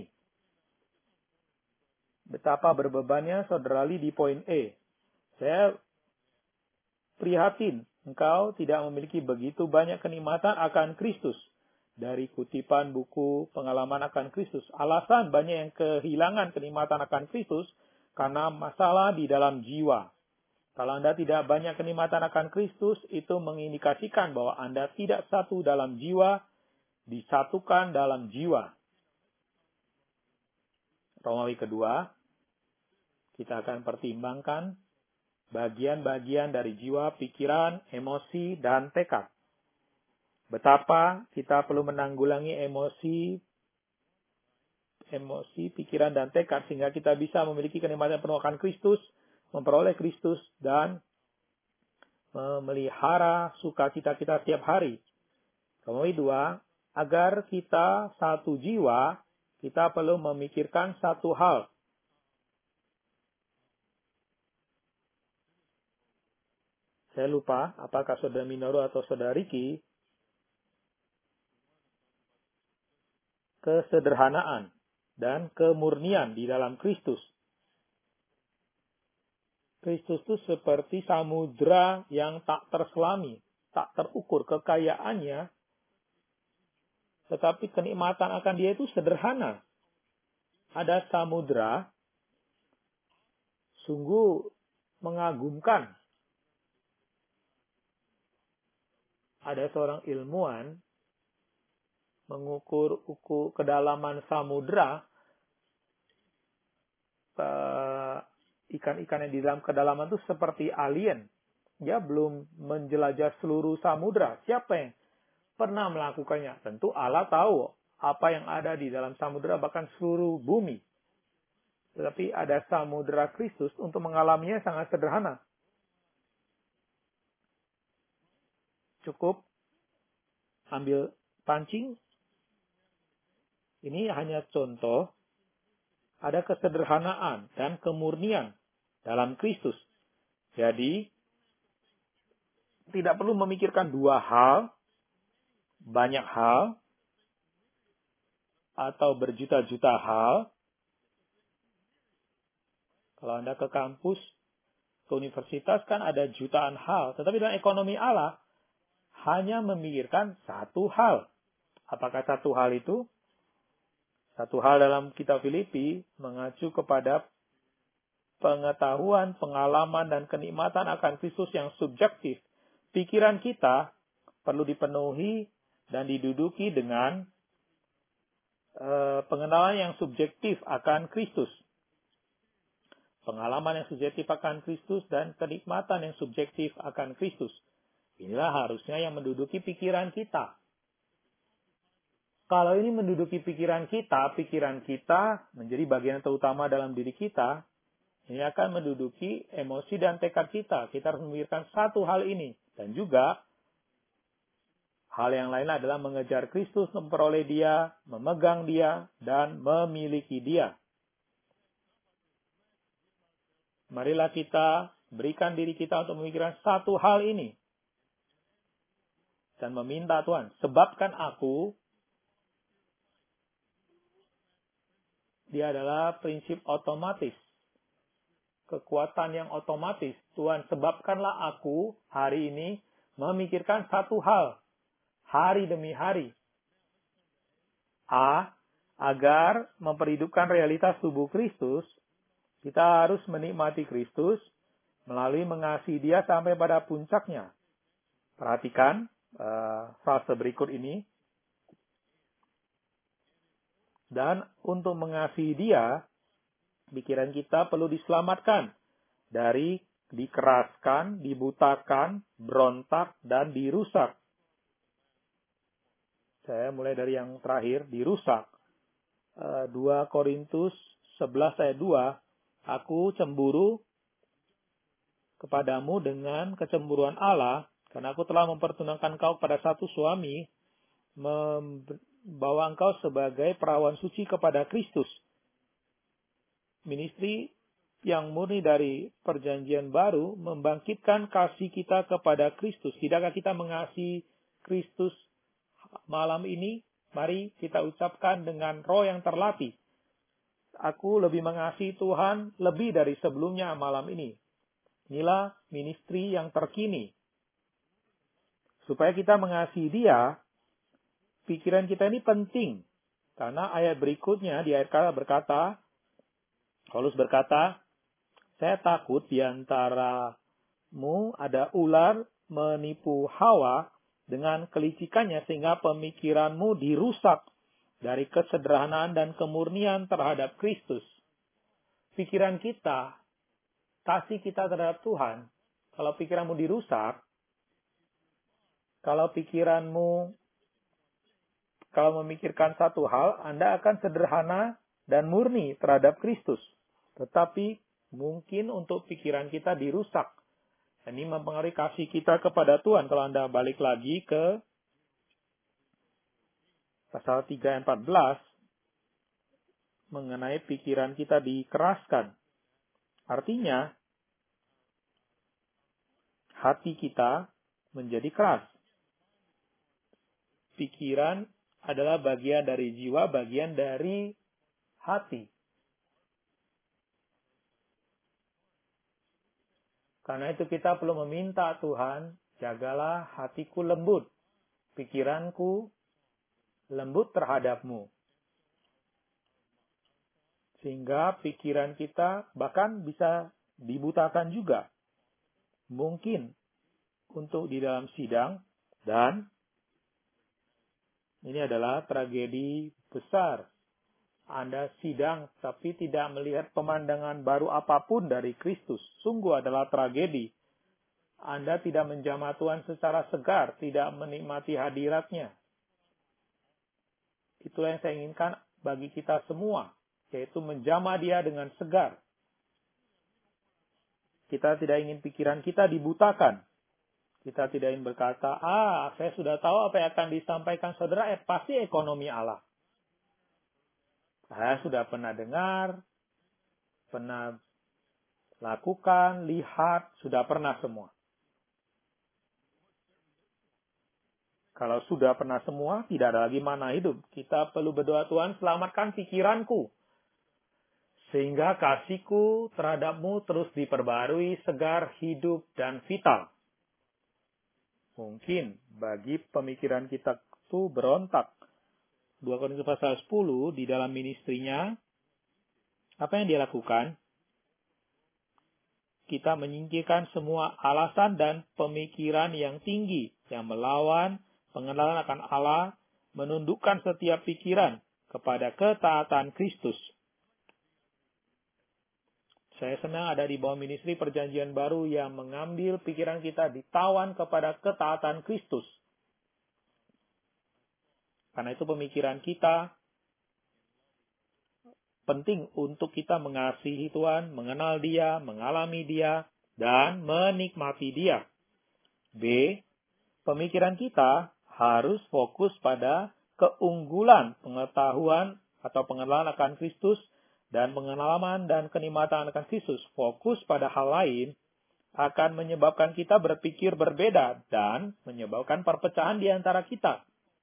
Betapa berbebannya Saudara Lee di poin E. Saya prihatin. Engkau tidak memiliki begitu banyak kenikmatan akan Kristus. Dari kutipan buku pengalaman akan Kristus. Alasan banyak yang kehilangan kenikmatan akan Kristus karena masalah di dalam jiwa. Kalau Anda tidak banyak kenikmatan akan Kristus, itu mengindikasikan bahwa Anda tidak satu dalam jiwa, disatukan dalam jiwa. Romawi kedua, kita akan pertimbangkan bagian-bagian dari jiwa, pikiran, emosi, dan tekad. Betapa kita perlu menanggulangi emosi, emosi, pikiran, dan tekad sehingga kita bisa memiliki kenikmatan penuh akan Kristus, memperoleh Kristus, dan memelihara sukacita kita setiap hari. Romawi dua, agar kita satu jiwa, kita perlu memikirkan satu hal. Saya lupa apakah Saudara Minoru atau Saudara Riki, kesederhanaan dan kemurnian di dalam Kristus. Kristus itu seperti samudra yang tak terselami, tak terukur kekayaannya, tetapi kenikmatan akan dia itu sederhana. Ada samudra, sungguh mengagumkan. Ada seorang ilmuwan mengukur ukur kedalaman samudra, ikan-ikan yang di dalam kedalaman itu seperti alien. Dia belum menjelajah seluruh samudra. Siapa yang pernah melakukannya? Tentu Allah tahu apa yang ada di dalam samudra, bahkan seluruh bumi. Tetapi ada samudra Kristus, untuk mengalaminya sangat sederhana. Cukup ambil pancing. Ini hanya contoh. Ada kesederhanaan dan kemurnian dalam Kristus. Jadi, tidak perlu memikirkan dua hal, banyak hal, atau berjuta-juta hal. Kalau Anda ke kampus, ke universitas, kan ada jutaan hal. Tetapi dalam ekonomi Allah, hanya memikirkan satu hal. Apakah satu hal itu? Satu hal dalam kitab Filipi mengacu kepada pengetahuan, pengalaman, dan kenikmatan akan Kristus yang subjektif. Pikiran kita perlu dipenuhi dan diduduki dengan uh, pengenalan yang subjektif akan Kristus. Pengalaman yang subjektif akan Kristus dan kenikmatan yang subjektif akan Kristus. Inilah harusnya yang menduduki pikiran kita. Kalau ini menduduki pikiran kita, pikiran kita menjadi bagian terutama dalam diri kita, ini akan menduduki emosi dan tekad kita. Kita harus memikirkan satu hal ini. Dan juga hal yang lain adalah mengejar Kristus, memperoleh Dia, memegang Dia, dan memiliki Dia. Marilah kita berikan diri kita untuk memikirkan satu hal ini. Dan meminta Tuhan, sebabkan aku, dia adalah prinsip otomatis. Kekuatan yang otomatis. Tuhan, sebabkanlah aku hari ini memikirkan satu hal. Hari demi hari. A. Agar memperhidupkan realitas tubuh Kristus, kita harus menikmati Kristus melalui mengasihi Dia sampai pada puncaknya. Perhatikan uh, frase berikut ini. Dan untuk mengasihi Dia, pikiran kita perlu diselamatkan dari dikeraskan, dibutakan, berontak, dan dirusak. Saya mulai dari yang terakhir, dirusak. dua Korintus sebelas ayat dua, aku cemburu kepadamu dengan kecemburuan Allah, karena aku telah mempertunangkan kau pada satu suami, membawa engkau sebagai perawan suci kepada Kristus. Ministry yang murni dari perjanjian baru membangkitkan kasih kita kepada Kristus. Tidakkah kita mengasihi Kristus malam ini? Mari kita ucapkan dengan roh yang terlatih. Aku lebih mengasihi Tuhan lebih dari sebelumnya malam ini. Inilah ministry yang terkini. Supaya kita mengasihi Dia, pikiran kita ini penting. Karena ayat berikutnya di ayat kata berkata, Paulus berkata, saya takut di antaramu ada ular menipu Hawa dengan kelicikannya sehingga pemikiranmu dirusak dari kesederhanaan dan kemurnian terhadap Kristus. Pikiran kita, kasih kita terhadap Tuhan, kalau pikiranmu dirusak, kalau pikiranmu, kalau memikirkan satu hal, Anda akan sederhana dan murni terhadap Kristus. Tetapi mungkin untuk pikiran kita dirusak. Ini mempengaruhi kasih kita kepada Tuhan. Kalau Anda balik lagi ke pasal tiga ayat empat belas, mengenai pikiran kita dikeraskan. Artinya, hati kita menjadi keras. Pikiran adalah bagian dari jiwa, bagian dari hati. Karena itu kita perlu meminta Tuhan, jagalah hatiku lembut, pikiranku lembut terhadap-Mu. Sehingga pikiran kita bahkan bisa dibutakan juga. Mungkin untuk di dalam sidang, dan ini adalah tragedi besar. Anda sidang tapi tidak melihat pemandangan baru apapun dari Kristus. Sungguh adalah tragedi. Anda tidak menjamah Tuhan secara segar, tidak menikmati hadiratnya. Itulah yang saya inginkan bagi kita semua, yaitu menjamah Dia dengan segar. Kita tidak ingin pikiran kita dibutakan. Kita tidak ingin berkata, ah, saya sudah tahu apa yang akan disampaikan saudara, eh, pasti ekonomi Allah. Saya sudah pernah dengar, pernah lakukan, lihat, sudah pernah semua. Kalau sudah pernah semua, tidak ada lagi mana hidup. Kita perlu berdoa, Tuhan, selamatkan pikiranku. Sehingga kasihku terhadap-Mu terus diperbarui, segar, hidup, dan vital. Mungkin bagi pemikiran kita itu berontak. dua Korintus pasal sepuluh, di dalam ministrinya, apa yang dia lakukan? Kita menyingkirkan semua alasan dan pemikiran yang tinggi, yang melawan pengenalan akan Allah, menundukkan setiap pikiran kepada ketaatan Kristus. Saya senang ada di bawah ministri perjanjian baru yang mengambil pikiran kita ditawan kepada ketaatan Kristus. Karena itu pemikiran kita penting untuk kita mengasihi Tuhan, mengenal Dia, mengalami Dia, dan menikmati Dia. B. Pemikiran kita harus fokus pada keunggulan pengetahuan atau pengenalan akan Kristus dan pengalaman dan kenikmatan akan Kristus. Fokus pada hal lain akan menyebabkan kita berpikir berbeda dan menyebabkan perpecahan di antara kita.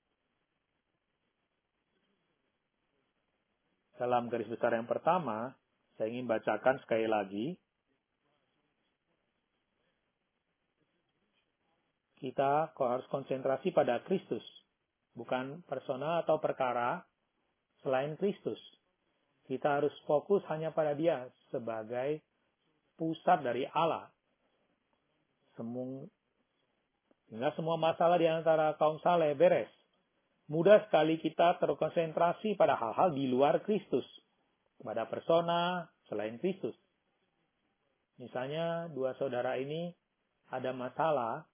Dalam garis besar yang pertama, saya ingin bacakan sekali lagi. Kita harus konsentrasi pada Kristus, bukan persona atau perkara selain Kristus. Kita harus fokus hanya pada Dia sebagai pusat dari Allah. Sehingga semua masalah di antara kaum saleh beres. Mudah sekali kita terkonsentrasi pada hal-hal di luar Kristus, pada persona selain Kristus. Misalnya dua saudara ini ada masalah,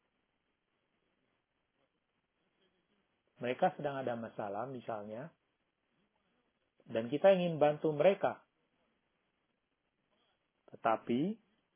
mereka sedang ada masalah misalnya, dan kita ingin bantu mereka. Tetapi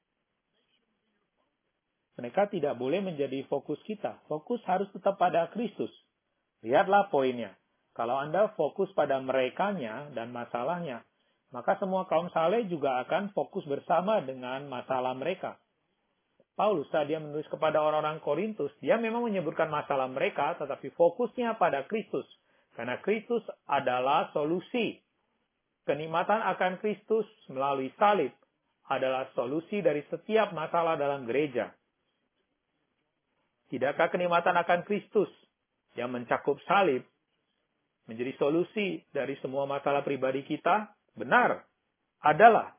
mereka tidak boleh menjadi fokus kita. Fokus harus tetap pada Kristus. Lihatlah poinnya. Kalau Anda fokus pada merekanya dan masalahnya, maka semua kaum saleh juga akan fokus bersama dengan masalah mereka. Paulus saat dia menulis kepada orang-orang Korintus, dia memang menyebutkan masalah mereka, tetapi fokusnya pada Kristus. Karena Kristus adalah solusi. Kenikmatan akan Kristus melalui salib adalah solusi dari setiap masalah dalam gereja. Tidakkah kenikmatan akan Kristus yang mencakup salib menjadi solusi dari semua masalah pribadi kita? Benar, adalah.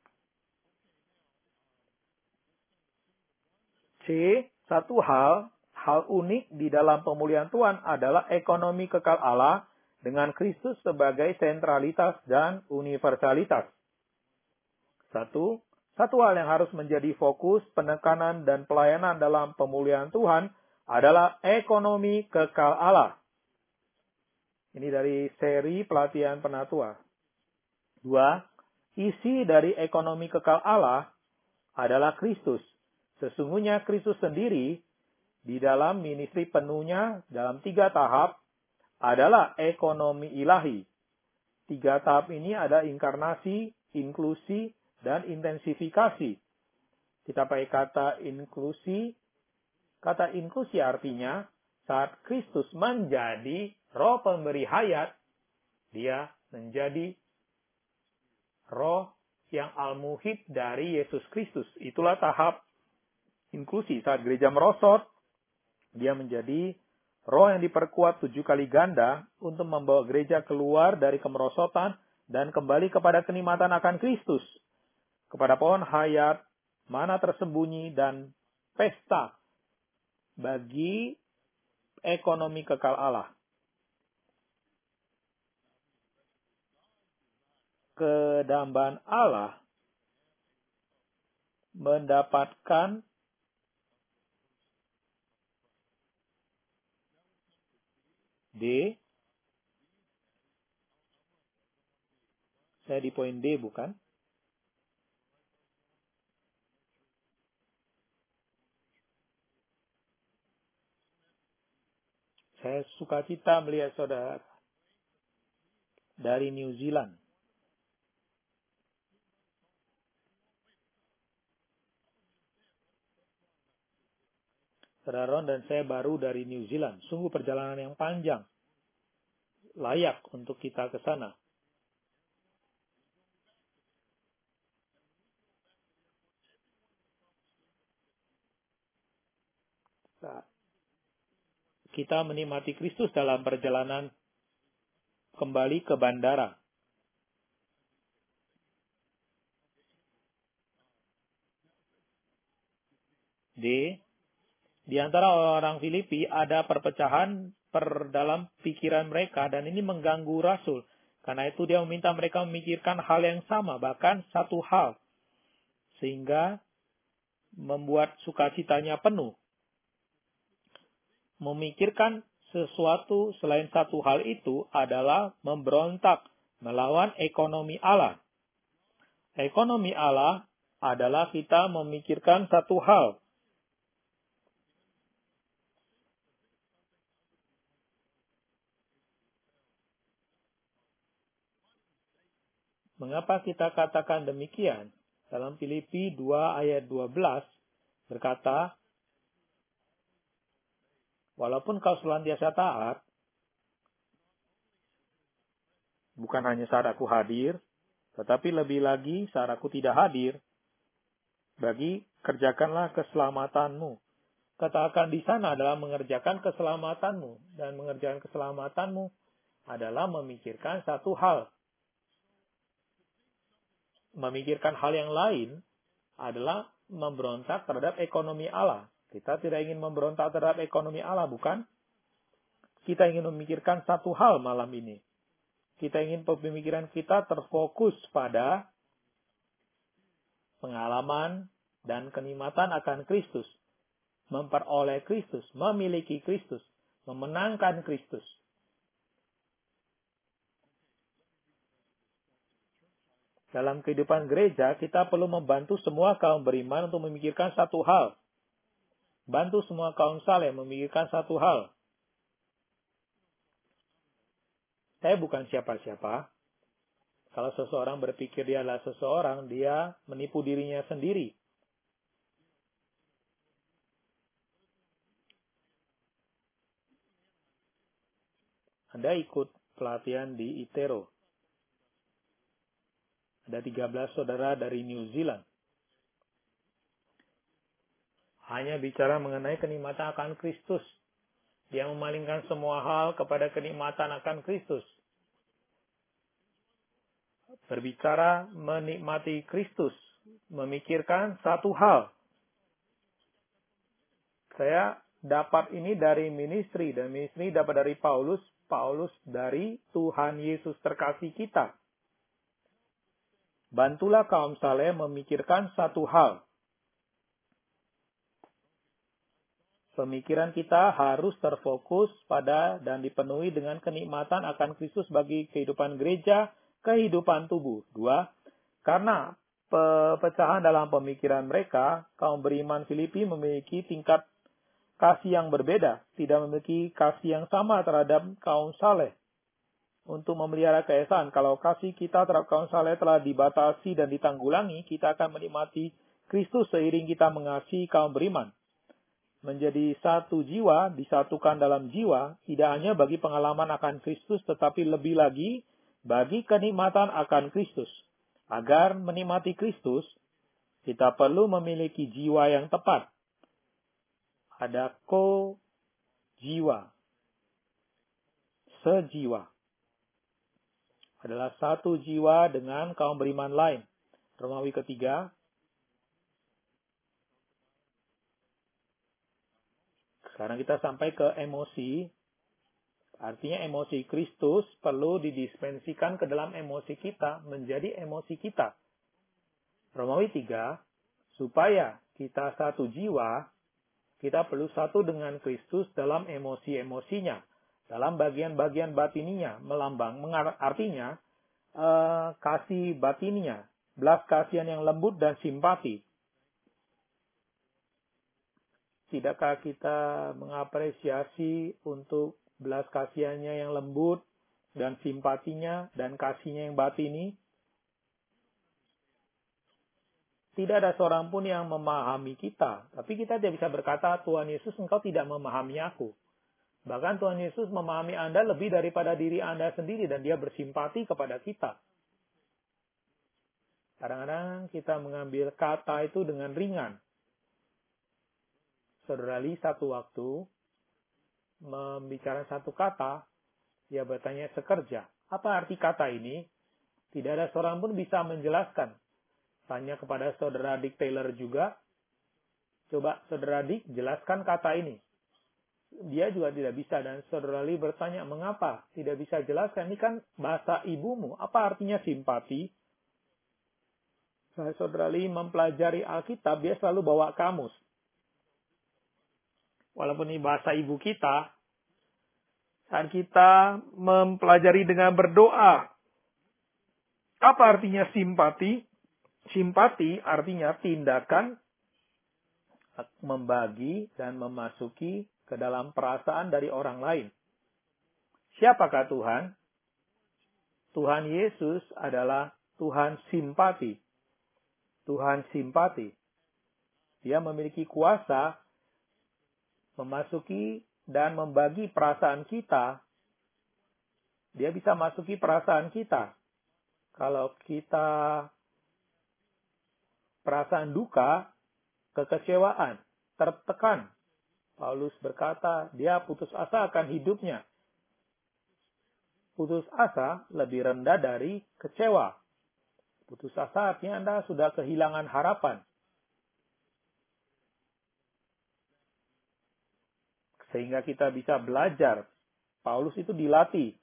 C. Satu hal, hal unik di dalam pemulihan Tuhan adalah ekonomi kekal Allah dengan Kristus sebagai sentralitas dan universalitas. Satu, satu hal yang harus menjadi fokus penekanan dan pelayanan dalam pemulihan Tuhan adalah ekonomi kekal Allah. Ini dari seri pelatihan penatua. Dua, isi dari ekonomi kekal Allah adalah Kristus. Sesungguhnya Kristus sendiri di dalam ministry penuhnya dalam tiga tahap adalah ekonomi ilahi. Tiga tahap ini ada inkarnasi, inklusi, dan intensifikasi. Kita pakai kata inklusi. Kata inklusi artinya saat Kristus menjadi roh pemberi hayat, dia menjadi roh yang al-muhib dari Yesus Kristus. Itulah tahap inklusi. Saat gereja merosot, dia menjadi roh yang diperkuat tujuh kali ganda untuk membawa gereja keluar dari kemerosotan dan kembali kepada kenikmatan akan Kristus. Kepada pohon hayat, mana tersembunyi, dan pesta bagi ekonomi kekal Allah. Kedambaan Allah mendapatkan D. Saya di poin D bukan? Saya sukacita melihat saudara dari New Zealand. Saudara Ron dan saya baru dari New Zealand. Sungguh perjalanan yang panjang. Layak untuk kita ke sana. Kita menikmati Kristus dalam perjalanan kembali ke bandara. D. Di antara orang Filipi ada perpecahan per dalam pikiran mereka dan ini mengganggu Rasul. Karena itu dia meminta mereka memikirkan hal yang sama, bahkan satu hal. Sehingga membuat sukacitanya penuh. Memikirkan sesuatu selain satu hal itu adalah memberontak melawan ekonomi Allah. Ekonomi Allah adalah kita memikirkan satu hal. Mengapa kita katakan demikian? Dalam Filipi dua ayat dua belas berkata, walaupun kau senantiasa taat, bukan hanya saat aku hadir, tetapi lebih lagi saat aku tidak hadir, bagi kerjakanlah keselamatanmu. Katakan di sana adalah mengerjakan keselamatanmu. Dan mengerjakan keselamatanmu adalah memikirkan satu hal. Memikirkan hal yang lain adalah memberontak terhadap ekonomi Allah. Kita tidak ingin memberontak terhadap ekonomi Allah, bukan? Kita ingin memikirkan satu hal malam ini. Kita ingin pemikiran kita terfokus pada pengalaman dan kenikmatan akan Kristus. Memperoleh Kristus, memiliki Kristus, memenangkan Kristus. Dalam kehidupan gereja, kita perlu membantu semua kaum beriman untuk memikirkan satu hal. Bantu semua kaum saleh memikirkan satu hal. Saya bukan siapa-siapa. Kalau seseorang berpikir dia adalah seseorang, dia menipu dirinya sendiri. Anda ikut pelatihan di Itero. Ada tiga belas saudara dari New Zealand. Hanya bicara mengenai kenikmatan akan Kristus. Dia memalingkan semua hal kepada kenikmatan akan Kristus. Berbicara menikmati Kristus. Memikirkan satu hal. Saya dapat ini dari ministry. Dan ministry dapat dari Paulus. Paulus dari Tuhan Yesus terkasih kita. Bantulah kaum saleh memikirkan satu hal. Pemikiran kita harus terfokus pada dan dipenuhi dengan kenikmatan akan Kristus bagi kehidupan gereja, kehidupan tubuh. Dua, karena pepecahan dalam pemikiran mereka, kaum beriman Filipi memiliki tingkat kasih yang berbeda, tidak memiliki kasih yang sama terhadap kaum saleh. Untuk memelihara keesaan, kalau kasih kita terhadap kaum saleh telah dibatasi dan ditanggulangi, kita akan menikmati Kristus seiring kita mengasihi kaum beriman. Menjadi satu jiwa, disatukan dalam jiwa, tidak hanya bagi pengalaman akan Kristus, tetapi lebih lagi bagi kenikmatan akan Kristus. Agar menikmati Kristus, kita perlu memiliki jiwa yang tepat. Ada ko-jiwa. Sejiwa. Adalah satu jiwa dengan kaum beriman lain. Romawi ketiga. Sekarang kita sampai ke emosi. Artinya emosi Kristus perlu didispensikan ke dalam emosi kita, menjadi emosi kita. Romawi tiga, supaya kita satu jiwa, kita perlu satu dengan Kristus dalam emosi-emosinya. Dalam bagian-bagian batininya, melambang, artinya eh, kasih batininya, belas kasihan yang lembut dan simpati. Tidakkah kita mengapresiasi untuk belas kasihannya yang lembut dan simpatinya dan kasihnya yang batini? Tidak ada seorang pun yang memahami kita, tapi kita tidak bisa berkata, Tuhan Yesus, engkau tidak memahami aku. Bahkan Tuhan Yesus memahami Anda lebih daripada diri Anda sendiri dan dia bersimpati kepada kita. Kadang-kadang kita mengambil kata itu dengan ringan. Saudara Li satu waktu membicarakan satu kata, dia bertanya sekerja. Apa arti kata ini? Tidak ada seorang pun bisa menjelaskan. Tanya kepada saudara Dick Taylor juga. Coba saudara Dick jelaskan kata ini. Dia juga tidak bisa, dan saudara Lee bertanya, mengapa tidak bisa jelaskan? Ini kan bahasa ibumu. Apa artinya simpati? Saudara Lee mempelajari Alkitab, dia selalu bawa kamus. Walaupun ini bahasa ibu kita, Saat kita mempelajari dengan berdoa. Apa artinya simpati? Simpati artinya tindakan membagi dan memasuki ke dalam perasaan dari orang lain. Siapakah Tuhan? Tuhan Yesus adalah Tuhan simpati. Tuhan simpati. Dia memiliki kuasa memasuki dan membagi perasaan kita. Dia bisa masuki perasaan kita. Kalau kita perasaan duka, kekecewaan, tertekan. Paulus berkata, dia putus asa akan hidupnya. Putus asa lebih rendah dari kecewa. Putus asa artinya Anda sudah kehilangan harapan. Sehingga kita bisa belajar. Paulus itu dilatih.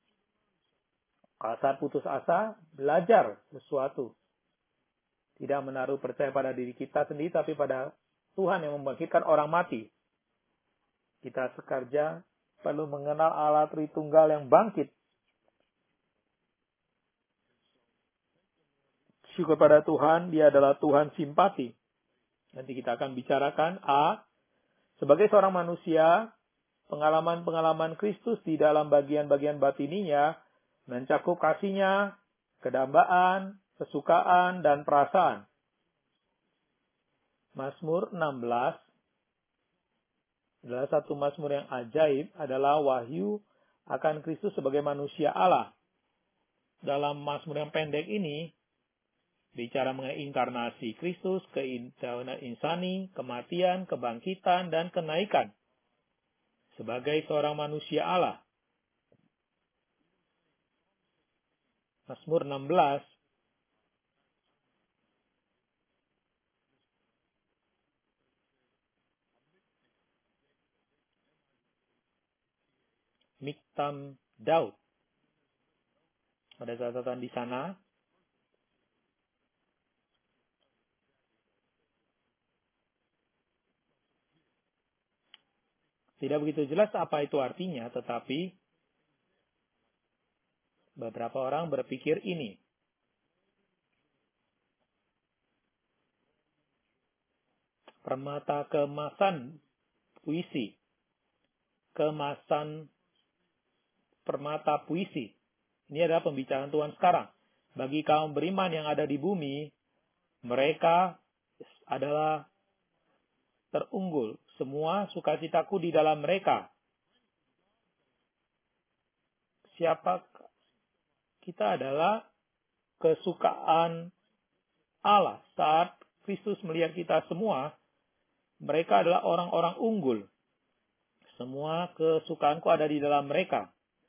Saat putus asa, belajar sesuatu. Tidak menaruh percaya pada diri kita sendiri, tapi pada Tuhan yang membangkitkan orang mati. Kita sekarja perlu mengenal Allah Tritunggal yang bangkit. Syukur pada Tuhan, dia adalah Tuhan simpati. Nanti kita akan bicarakan A. Sebagai seorang manusia, pengalaman-pengalaman Kristus di dalam bagian-bagian batininya mencakup kasihnya, kedambaan, kesukaan, dan perasaan. Mazmur enam belas adalah satu mazmur yang ajaib, adalah wahyu akan Kristus sebagai manusia Allah. Dalam mazmur yang pendek ini, bicara mengenai inkarnasi Kristus, keindahan insani, kematian, kebangkitan, dan kenaikan. Sebagai seorang manusia Allah. Mazmur enam belas. Miktam Daud. Ada catatan di sana. Tidak begitu jelas apa itu artinya, tetapi beberapa orang berpikir ini. Permata kemasan puisi. Kemasan permata puisi. Ini adalah pembicaraan Tuhan sekarang. Bagi kaum beriman yang ada di bumi, mereka adalah terunggul. Semua sukacitaku di dalam mereka. Siapa kita adalah kesukaan Allah. Saat Kristus melihat kita semua, mereka adalah orang-orang unggul. Semua kesukaanku ada di dalam mereka.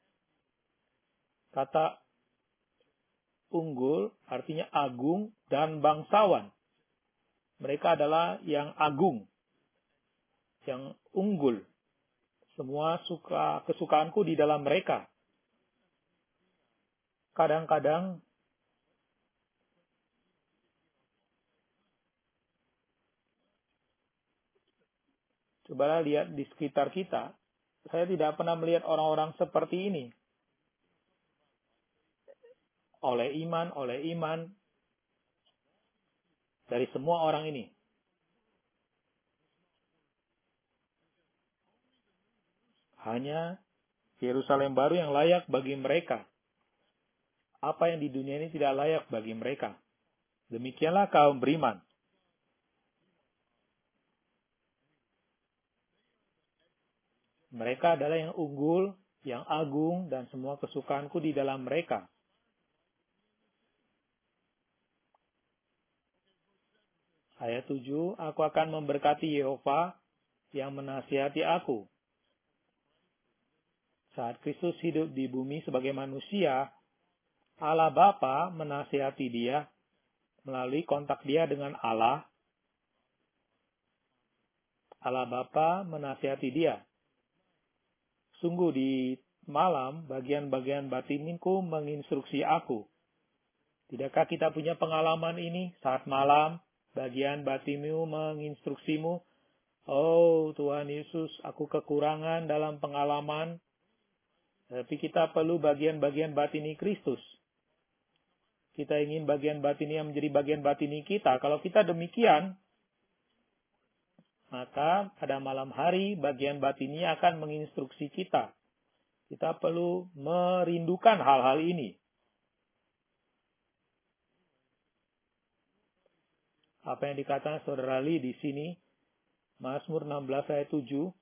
Kata unggul artinya agung dan bangsawan. Mereka adalah yang agung, yang unggul. Semua suka kesukaanku di dalam mereka. Kadang-kadang cobalah lihat di sekitar kita. Saya tidak pernah melihat orang-orang seperti ini. Oleh iman, oleh iman. Dari semua orang ini. Hanya Yerusalem baru yang layak bagi mereka. Apa yang di dunia ini tidak layak bagi mereka. Demikianlah kaum beriman. Mereka adalah yang unggul, yang agung, dan semua kesukaanku di dalam mereka. Ayat tujuh, aku akan memberkati Yehova yang menasihati aku. Saat Kristus hidup di bumi sebagai manusia, Allah Bapa menasihati dia melalui kontak dia dengan Allah. Allah Bapa menasihati dia. Sungguh di malam, bagian-bagian batinku menginstruksi aku. Tidakkah kita punya pengalaman ini? Saat malam, bagian batinmu menginstruksimu. Oh Tuhan Yesus, aku kekurangan dalam pengalaman. Tapi kita perlu bagian-bagian batini Kristus. Kita ingin bagian batini yang menjadi bagian batini kita. Kalau kita demikian, maka pada malam hari bagian batini akan menginstruksi kita. Kita perlu merindukan hal-hal ini. Apa yang dikatakan Saudara Li di sini, Mazmur enam belas ayat tujuh.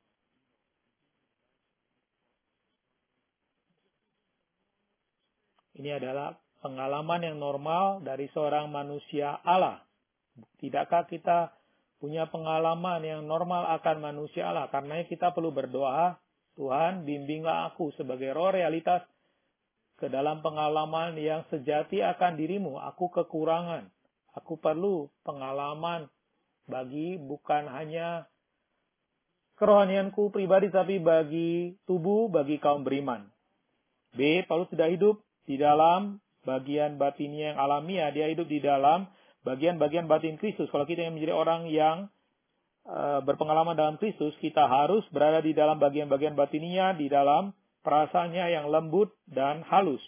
Ini adalah pengalaman yang normal dari seorang manusia Allah. Tidakkah kita punya pengalaman yang normal akan manusia Allah? Karena kita perlu berdoa, Tuhan bimbinglah aku sebagai roh realitas ke dalam pengalaman yang sejati akan dirimu. Aku kekurangan. Aku perlu pengalaman bagi bukan hanya kerohanianku pribadi, tapi bagi tubuh, bagi kaum beriman. B. Paulus tidak hidup di dalam bagian batinnya yang alamiah. Dia hidup di dalam bagian-bagian batin Kristus. Kalau kita ingin menjadi orang yang uh, berpengalaman dalam Kristus, kita harus berada di dalam bagian-bagian batinnya, di dalam perasaannya yang lembut dan halus.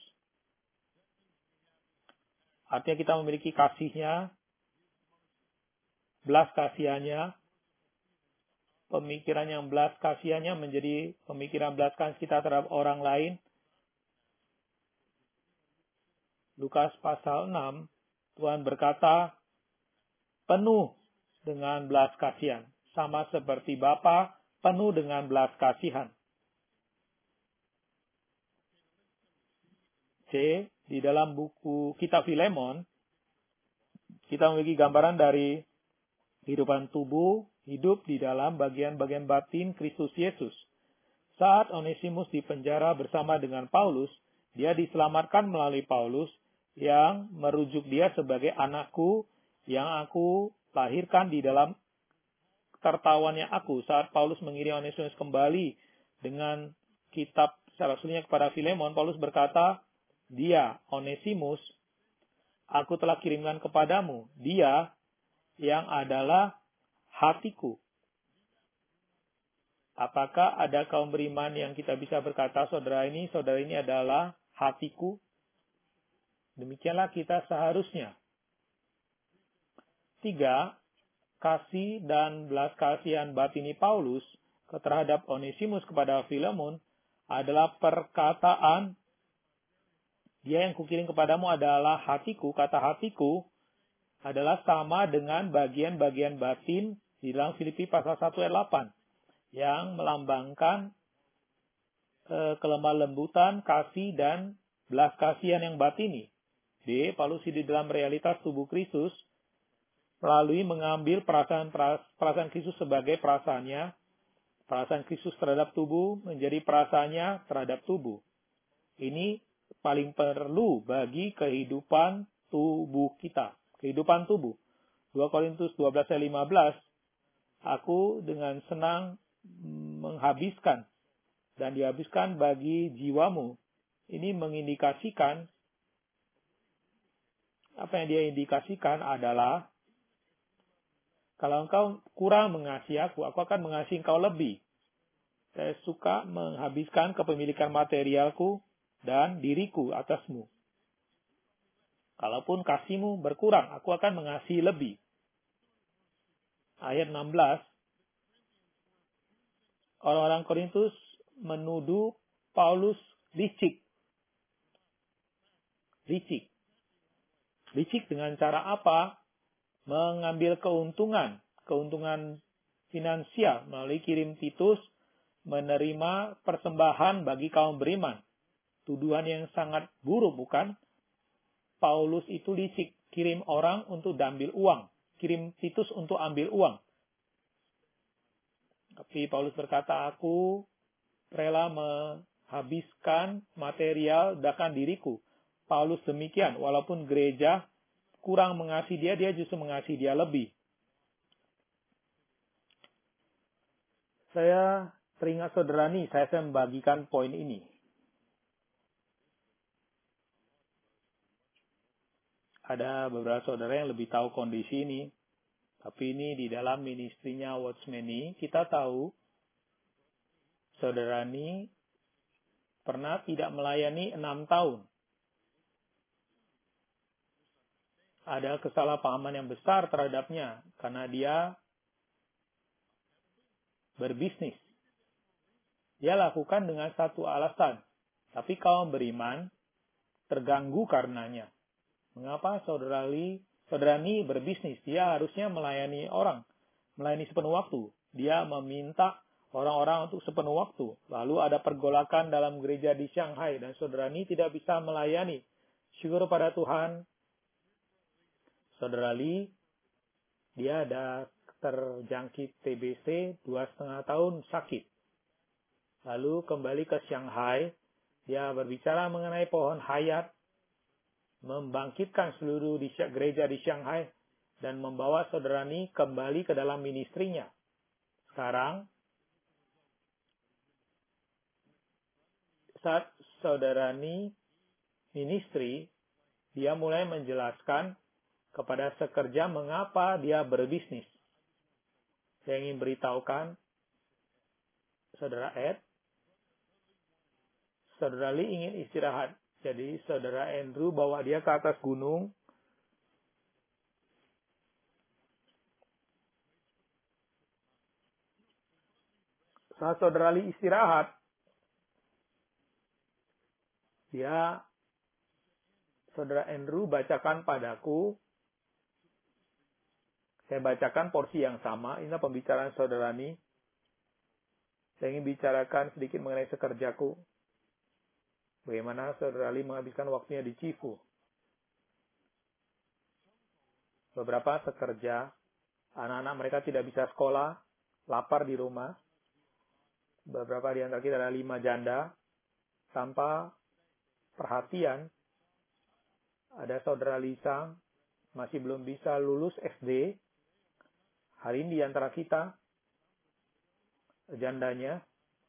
Artinya kita memiliki kasihnya, belas kasihannya, pemikiran yang belas kasihannya menjadi pemikiran belas kasihan kita terhadap orang lain. Lukas pasal enam, Tuhan berkata, penuh dengan belas kasihan, sama seperti Bapa penuh dengan belas kasihan. C. Di dalam buku Kitab Filemon, kita memiliki gambaran dari kehidupan tubuh, hidup di dalam bagian-bagian batin Kristus Yesus. Saat Onesimus dipenjara bersama dengan Paulus, dia diselamatkan melalui Paulus yang merujuk dia sebagai anakku yang aku lahirkan di dalam tertawannya aku. Saat Paulus mengirim Onesimus kembali dengan kitab secara aslinya kepada Filemon, Paulus berkata, dia, Onesimus, aku telah kirimkan kepadamu. Dia yang adalah hatiku. Apakah ada kaum beriman yang kita bisa berkata, saudara ini, saudara ini adalah hatiku? Demikianlah kita seharusnya. Tiga, kasih dan belas kasihan batini Paulus terhadap Onesimus kepada Filemon adalah perkataan, dia yang kukirim kepadamu adalah hatiku. Kata hatiku adalah sama dengan bagian-bagian batin di dalam Filipi pasal satu ayat delapan. Yang melambangkan e, kelemah lembutan, kasih, dan belas kasihan yang batini. D. Paulus hidup di dalam realitas tubuh Kristus melalui mengambil perasaan perasaan Kristus sebagai perasaannya. Perasaan Kristus terhadap tubuh menjadi perasaannya terhadap tubuh. Ini paling perlu bagi kehidupan tubuh kita. Kehidupan tubuh. dua Korintus dua belas ayat lima belas. Aku dengan senang menghabiskan dan dihabiskan bagi jiwamu. Ini mengindikasikan, apa yang dia indikasikan adalah, kalau engkau kurang mengasihi aku, aku akan mengasihi engkau lebih. Saya suka menghabiskan kepemilikan materialku dan diriku atasmu. Kalaupun kasihmu berkurang, aku akan mengasihi lebih. Ayat enam belas, orang-orang Korintus menuduh Paulus licik. Licik. Licik dengan cara apa? Mengambil keuntungan. Keuntungan finansial melalui kirim Titus, menerima persembahan bagi kaum beriman. Tuduhan yang sangat buruk, bukan? Paulus itu licik. Kirim orang untuk ambil uang. Kirim Titus untuk ambil uang. Tapi Paulus berkata, aku rela menghabiskan material bahkan diriku. Paulus demikian, walaupun gereja kurang mengasihi dia, dia justru mengasihi dia lebih. Saya teringat saudara nih, saya saya membagikan poin ini. Ada beberapa saudara yang lebih tahu kondisi ini. Tapi ini di dalam ministrinya Watchmeni, kita tahu saudara ini pernah tidak melayani enam tahun. Ada kesalahpahaman yang besar terhadapnya karena dia berbisnis. Dia lakukan dengan satu alasan. Tapi kaum beriman terganggu karenanya. Mengapa saudara Li, saudara Ni berbisnis? Dia harusnya melayani orang. Melayani sepenuh waktu. Dia meminta orang-orang untuk sepenuh waktu. Lalu ada pergolakan dalam gereja di Shanghai. Dan saudara Ni tidak bisa melayani. Syukur pada Tuhan. Saudara Li, dia ada terjangkit T B C dua setengah tahun sakit. Lalu kembali ke Shanghai. Dia berbicara mengenai pohon hayat. Membangkitkan seluruh di gereja di Shanghai. Dan membawa saudara Ni kembali ke dalam ministrinya. Sekarang, saat saudara Ni ministri, dia mulai menjelaskan kepada sekerja mengapa dia berbisnis. Saya ingin beritahukan, saudara Ed, saudara Li ingin istirahat. Jadi saudara Andrew bawa dia ke atas gunung. Saat saudara Li istirahat, dia, saudara Andrew bacakan padaku. Saya bacakan porsi yang sama. Inilah pembicaraan saudara Ni. Saya ingin bicarakan sedikit mengenai sekerjaku. Bagaimana saudara Li menghabiskan waktunya di Cifu. Beberapa sekerja, anak-anak mereka tidak bisa sekolah, lapar di rumah. Beberapa di antara kita ada lima janda, tanpa perhatian. Ada saudara Lisang, masih belum bisa lulus S D. Hari ini di antara kita, jandanya,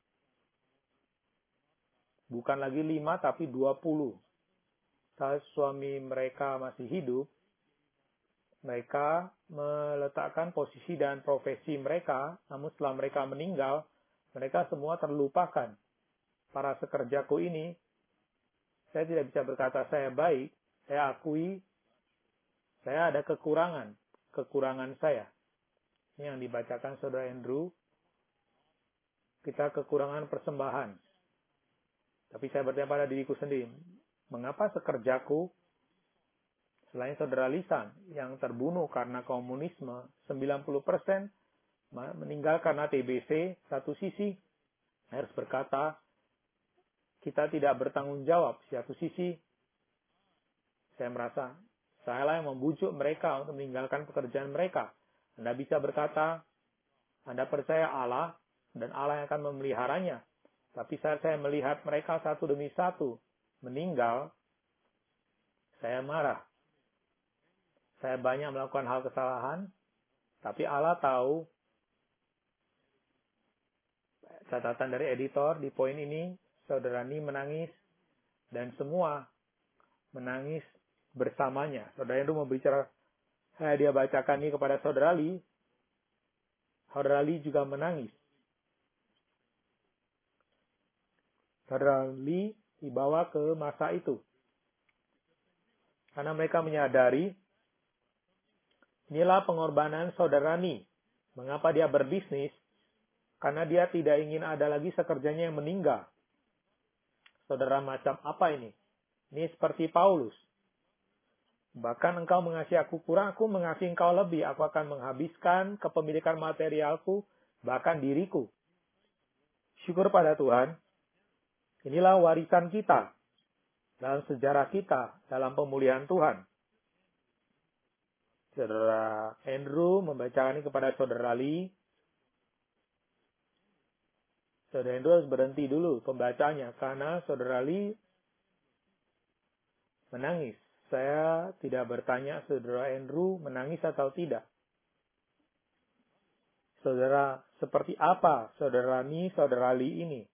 bukan lagi lima tapi dua puluh. Saat suami mereka masih hidup, mereka meletakkan posisi dan profesi mereka, namun setelah mereka meninggal, mereka semua terlupakan. Para sekerjaku ini, saya tidak bisa berkata saya baik, saya akui, saya ada kekurangan, kekurangan saya. Ini yang dibacakan saudara Andrew, kita kekurangan persembahan. Tapi saya bertanya pada diriku sendiri, mengapa sekerjaku, selain saudara Lisan yang terbunuh karena komunisme, sembilan puluh persen meninggal karena T B C, satu sisi harus berkata, kita tidak bertanggung jawab. Satu sisi, saya merasa, saya lah yang membujuk mereka untuk meninggalkan pekerjaan mereka. Anda bisa berkata, Anda percaya Allah, dan Allah yang akan memeliharanya. Tapi saat saya melihat mereka satu demi satu meninggal, saya marah. Saya banyak melakukan hal kesalahan, tapi Allah tahu. Catatan dari editor di poin ini, saudara Ni menangis, dan semua menangis bersamanya. Saudara itu mau bicara, saya dia bacakan ini kepada saudara Li, saudara Li juga menangis. Saudara Li dibawa ke masa itu. Karena mereka menyadari, inilah pengorbanan saudara Ni. Mengapa dia berbisnis? Karena dia tidak ingin ada lagi sekerjanya yang meninggal. Saudara macam apa ini? Ini seperti Paulus. Bahkan engkau mengasihi aku kurang, aku mengasihi engkau lebih. Aku akan menghabiskan kepemilikan materialku, bahkan diriku. Syukur pada Tuhan. Inilah warisan kita dalam sejarah kita, dalam pemulihan Tuhan. Saudara Andrew membacakan ini kepada saudara Li. Saudara Andrew harus berhenti dulu pembacanya, karena saudara Li menangis. Saya tidak bertanya saudara Andrew menangis atau tidak. Saudara, seperti apa saudara Ni, saudara Li ini?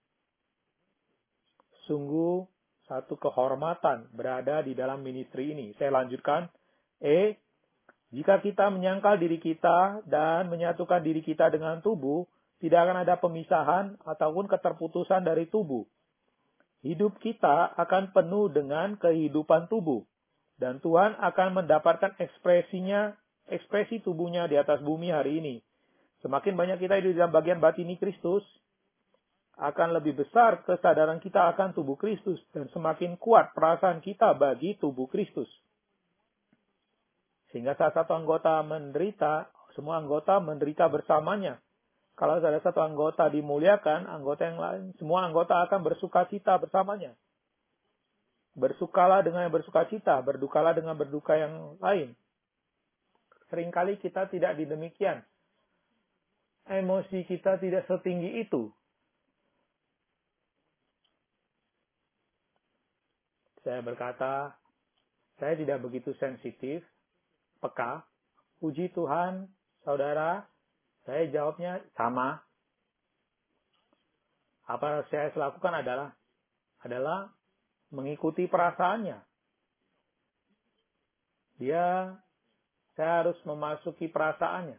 Sungguh satu kehormatan berada di dalam ministry ini. Saya lanjutkan. E, jika kita menyangkal diri kita dan menyatukan diri kita dengan tubuh, tidak akan ada pemisahan ataupun keterputusan dari tubuh. hidup kita akan penuh dengan kehidupan tubuh. Dan Tuhan akan mendapatkan ekspresinya, ekspresi tubuhnya di atas bumi hari ini. Semakin banyak kita hidup di dalam bagian batini Kristus, akan lebih besar kesadaran kita akan tubuh Kristus. Dan semakin kuat perasaan kita bagi tubuh Kristus. Sehingga saat satu anggota menderita, semua anggota menderita bersamanya. Kalau ada satu anggota dimuliakan, anggota yang lain, semua anggota akan bersukacita bersamanya. Bersukalah dengan yang bersukacita, berdukalah dengan berduka yang lain. Seringkali kita tidak demikian. Emosi kita tidak setinggi itu. Saya berkata, saya tidak begitu sensitif, peka. Puji Tuhan, saudara, saya jawabnya sama. Apa yang saya lakukan adalah adalah mengikuti perasaannya. Dia, saya harus memasuki perasaannya.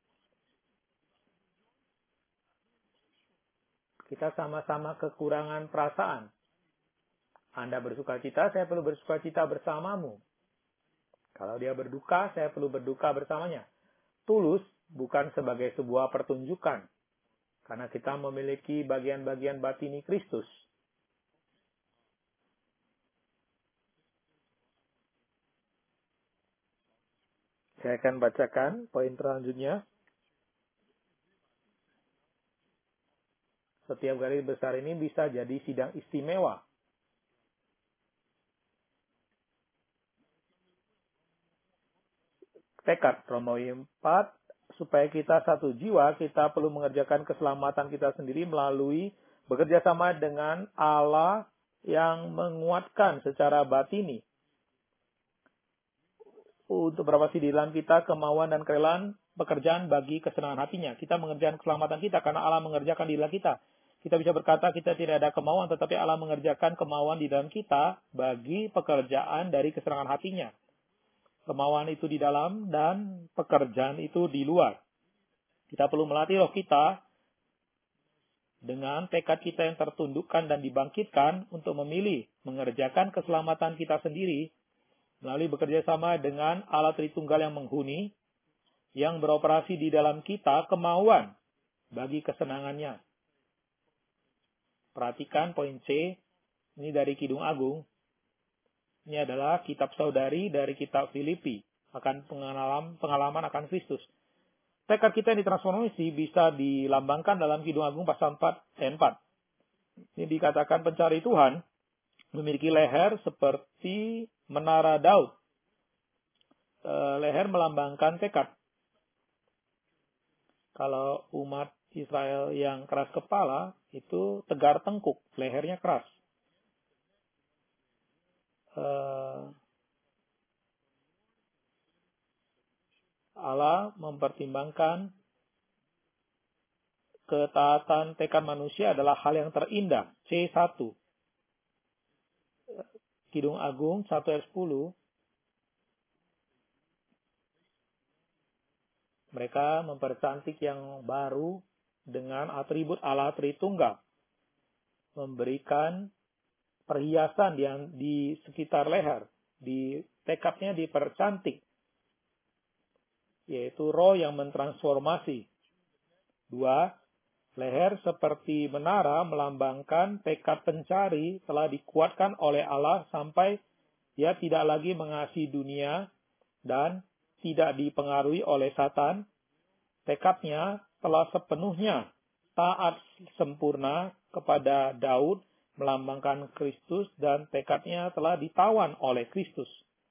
Kita sama-sama kekurangan perasaan. Anda bersukacita, saya perlu bersukacita bersamamu. Kalau dia berduka, saya perlu berduka bersamanya. Tulus bukan sebagai sebuah pertunjukan. Karena kita memiliki bagian-bagian batini Kristus. Saya akan bacakan poin selanjutnya. Setiap garis besar ini bisa jadi sidang istimewa. Tekad Romawi empat, supaya kita satu jiwa, kita perlu mengerjakan keselamatan kita sendiri melalui bekerja sama dengan Allah yang menguatkan secara batini. Untuk berapa sih di dalam kita kemauan dan kerelaan pekerjaan bagi kesenangan hatinya. Kita mengerjakan keselamatan kita karena Allah mengerjakan di dalam kita. Kita bisa berkata kita tidak ada kemauan, tetapi Allah mengerjakan kemauan di dalam kita bagi pekerjaan dari kesenangan hatinya. Kemauan itu di dalam dan pekerjaan itu di luar. Kita perlu melatih roh kita dengan tekad kita yang tertundukkan dan dibangkitkan untuk memilih mengerjakan keselamatan kita sendiri melalui bekerja sama dengan Allah Tritunggal yang menghuni, yang beroperasi di dalam kita kemauan bagi kesenangannya. Perhatikan poin C, ini dari Kidung Agung. Ini adalah kitab saudari dari kitab Filipi, akan pengalaman, pengalaman akan Kristus. Tekad kita yang ditransformasi bisa dilambangkan dalam Kidung Agung pasal empat ayat empat. Ini dikatakan pencari Tuhan memiliki leher seperti menara Daud. E, leher melambangkan tekad. Kalau umat Israel yang keras kepala, itu tegar tengkuk, lehernya keras. Uh, Allah mempertimbangkan ketaatan tekad manusia adalah hal yang terindah. C satu. Kidung Agung satu ayat sepuluh. Mereka mempercantik yang baru dengan atribut Allah Tritunggal. Memberikan perhiasan yang di sekitar leher, di tekadnya dipercantik, yaitu roh yang mentransformasi. Dua, leher seperti menara melambangkan tekad pencari telah dikuatkan oleh Allah sampai dia tidak lagi mengasihi dunia dan tidak dipengaruhi oleh Satan. Tekadnya telah sepenuhnya taat sempurna kepada Daud, melambangkan Kristus, dan tekadnya telah ditawan oleh Kristus.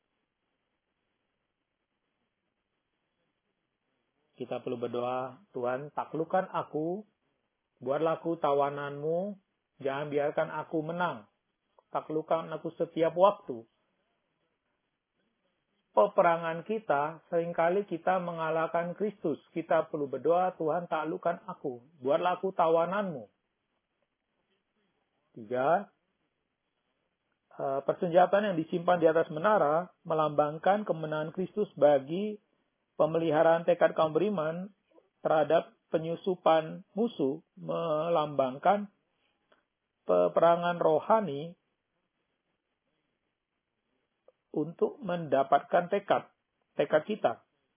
Kita perlu berdoa, Tuhan, taklukkan aku, buatlah aku tawananmu, jangan biarkan aku menang. Taklukkan aku setiap waktu. Peperangan kita, seringkali kita mengalahkan Kristus. Kita perlu berdoa, Tuhan, taklukkan aku, buatlah aku tawananmu. Tiga, persenjataan yang disimpan di atas menara melambangkan kemenangan Kristus bagi pemeliharaan tekad kaum beriman terhadap penyusupan musuh, melambangkan peperangan rohani untuk mendapatkan tekad, tekad kita.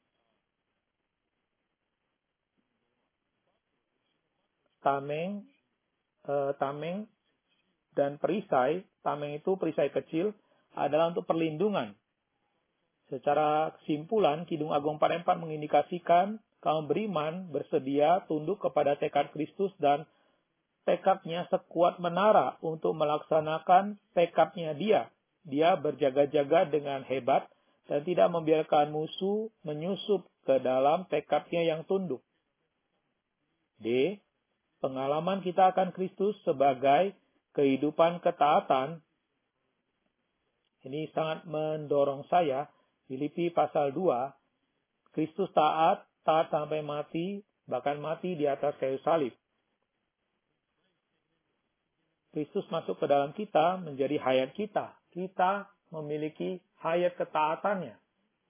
Tameng, eh, tameng dan perisai, tameng itu perisai kecil, adalah untuk perlindungan. Secara kesimpulan, Kidung Agung empat puluh empat mengindikasikan kaum beriman bersedia tunduk kepada tekad Kristus dan tekadnya sekuat menara untuk melaksanakan tekadnya dia. Dia berjaga-jaga dengan hebat dan tidak membiarkan musuh menyusup ke dalam tekadnya yang tunduk. D. Pengalaman kita akan Kristus sebagai kehidupan ketaatan. Ini sangat mendorong saya. Filipi pasal dua. Kristus taat, taat sampai mati, bahkan mati di atas kayu salib. Kristus masuk ke dalam kita menjadi hayat kita. Kita memiliki hayat ketaatannya.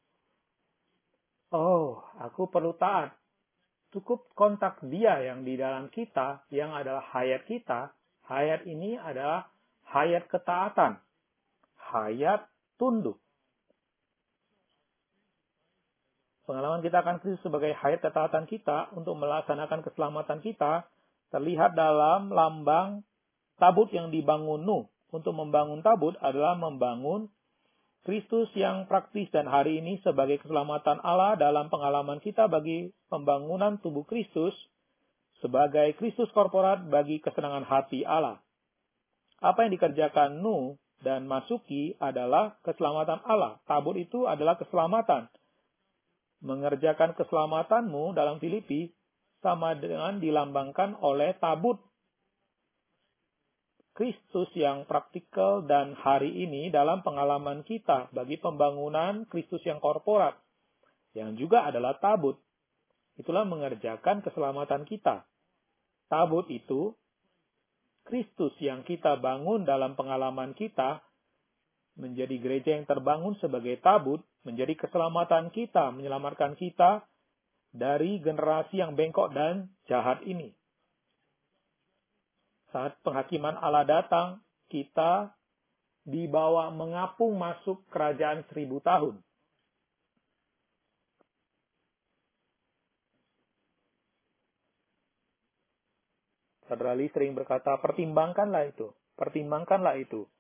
Oh, aku perlu taat. Cukup kontak dia yang di dalam kita, yang adalah hayat kita. Hayat ini adalah hayat ketaatan. Hayat tunduk. Pengalaman kita akan Kristus sebagai hayat ketaatan kita untuk melaksanakan keselamatan kita terlihat dalam lambang tabut yang dibangun Nuh. Untuk membangun tabut adalah membangun Kristus yang praktis dan hari ini sebagai keselamatan Allah dalam pengalaman kita bagi pembangunan tubuh Kristus sebagai Kristus korporat bagi kesenangan hati Allah. Apa yang dikerjakan Nuh dan Masuki adalah keselamatan Allah. Tabut itu adalah keselamatan. Mengerjakan keselamatanmu dalam Filipi sama dengan dilambangkan oleh tabut Kristus yang praktikal dan hari ini dalam pengalaman kita bagi pembangunan Kristus yang korporat, yang juga adalah tabut. Itulah mengerjakan keselamatan kita. Tabut itu, Kristus yang kita bangun dalam pengalaman kita, menjadi gereja yang terbangun sebagai tabut, menjadi keselamatan kita, menyelamatkan kita dari generasi yang bengkok dan jahat ini. Saat penghakiman Allah datang, kita dibawa mengapung masuk kerajaan seribu tahun. Saudara Lee sering berkata, pertimbangkanlah itu, pertimbangkanlah itu.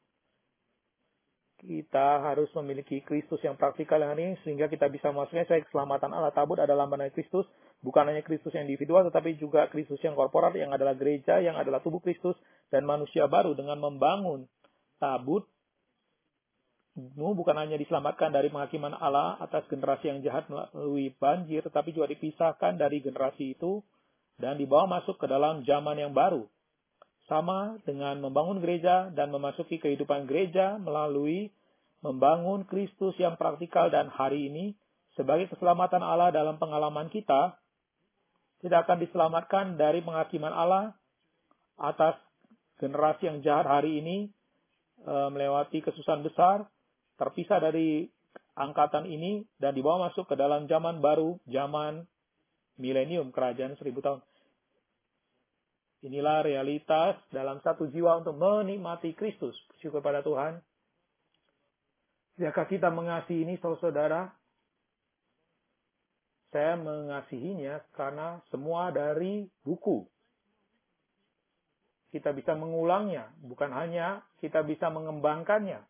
Kita harus memiliki Kristus yang praktikal yang ini, sehingga kita bisa masuknya sebagai keselamatan Allah. Tabut adalah lambang Kristus, bukan hanya Kristus yang individual, tetapi juga Kristus yang korporat, yang adalah gereja, yang adalah tubuh Kristus, dan manusia baru. Dengan membangun tabut, bukan hanya diselamatkan dari penghakiman Allah atas generasi yang jahat melalui banjir, tetapi juga dipisahkan dari generasi itu, dan dibawa masuk ke dalam zaman yang baru. Sama dengan membangun gereja dan memasuki kehidupan gereja melalui membangun Kristus yang praktikal dan hari ini sebagai keselamatan Allah dalam pengalaman kita, tidak akan diselamatkan dari penghakiman Allah atas generasi yang jahat hari ini, e, melewati kesusahan besar, terpisah dari angkatan ini, dan dibawa masuk ke dalam zaman baru, zaman milenium, kerajaan seribu tahun. Inilah realitas dalam satu jiwa untuk menikmati Kristus. Bersyukur pada Tuhan. Jika kita mengasihi ini, saudara-saudara, saya mengasihinya karena semua dari buku. Kita bisa mengulangnya, bukan hanya kita bisa mengembangkannya.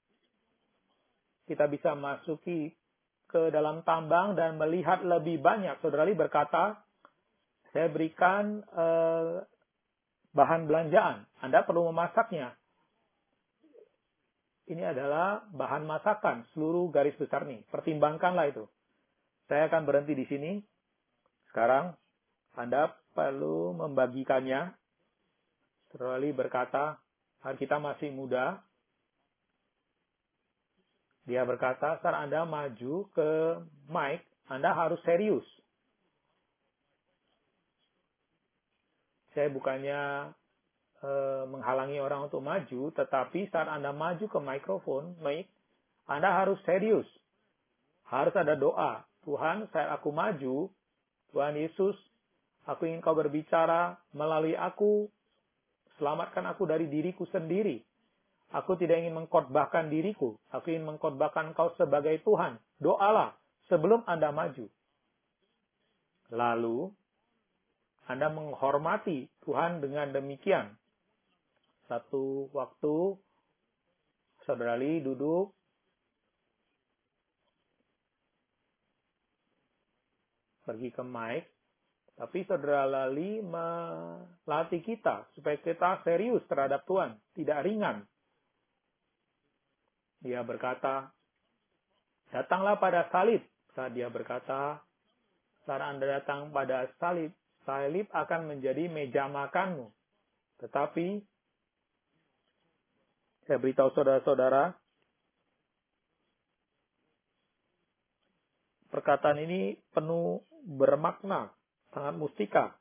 Kita bisa masuki ke dalam tambang dan melihat lebih banyak. Saudara Lee berkata, saya berikan eh, bahan belanjaan. Anda perlu memasaknya. Ini adalah bahan masakan, seluruh garis besar nih. Pertimbangkanlah itu. Saya akan berhenti di sini. Sekarang, Anda perlu membagikannya. Saudara Lee berkata, kita masih muda. Dia berkata, saat Anda maju ke mic, Anda harus serius. Saya bukannya e, menghalangi orang untuk maju, tetapi saat Anda maju ke mikrofon, mic, Anda harus serius. Harus ada doa. Tuhan, saat aku maju, Tuhan Yesus, aku ingin kau berbicara melalui aku. selamatkan aku dari diriku sendiri. Aku tidak ingin mengkhotbahkan diriku. Aku ingin mengkhotbahkan Engkau sebagai Tuhan. Doalah sebelum Anda maju. Lalu, Anda menghormati Tuhan dengan demikian. Satu waktu, Saudara Lee duduk, pergi ke mic, tapi Saudara Lali melatih kita supaya kita serius terhadap Tuhan, tidak ringan. Dia berkata, datanglah pada salib. Saat dia berkata, saat Anda datang pada salib, salib akan menjadi meja makanmu. Tetapi, saya beritahu saudara-saudara, perkataan ini penuh bermakna, sangat mustika.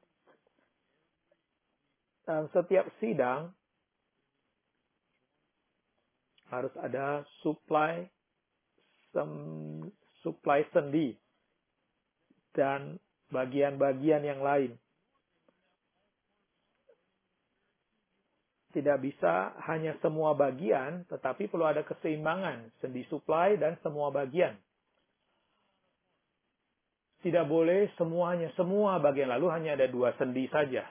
Dan setiap sidang harus ada supply sem, supply sendi dan bagian-bagian yang lain. Tidak bisa hanya semua bagian, tetapi perlu ada keseimbangan, sendi supply dan semua bagian. Tidak boleh semuanya, semua bagian, lalu hanya ada dua sendi saja.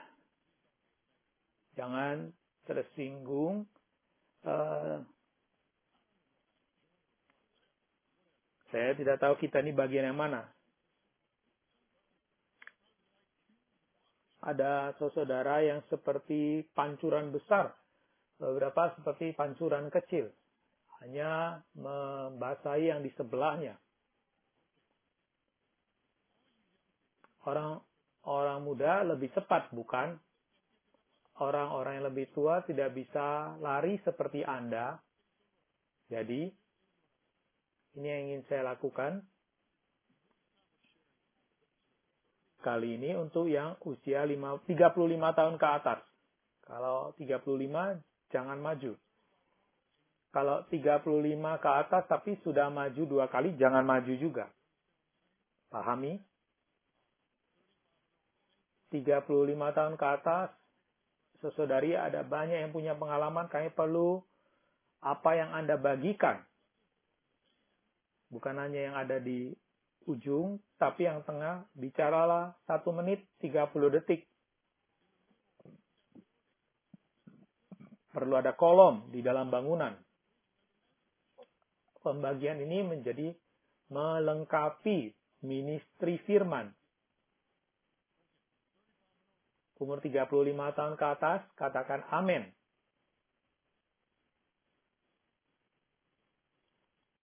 Jangan tersinggung. Uh, saya tidak tahu kita ini bagian yang mana. Ada saudara yang seperti pancuran besar, beberapa seperti pancuran kecil. Hanya membasahi yang di sebelahnya. Orang orang muda lebih cepat, bukan? Orang-orang yang lebih tua tidak bisa lari seperti Anda. Jadi, ini yang ingin saya lakukan. Kali ini untuk yang usia tiga puluh lima tahun ke atas. Kalau tiga puluh lima, jangan maju. Kalau tiga puluh lima ke atas tapi sudah maju dua kali, jangan maju juga. Pahami? tiga puluh lima tahun ke atas, saudari ada banyak yang punya pengalaman, kami perlu apa yang Anda bagikan. Bukan hanya yang ada di ujung, tapi yang tengah, bicaralah satu menit tiga puluh detik. Perlu ada kolom di dalam bangunan. Pembagian ini menjadi melengkapi ministry firman. Umur tiga puluh lima tahun ke atas, katakan amin.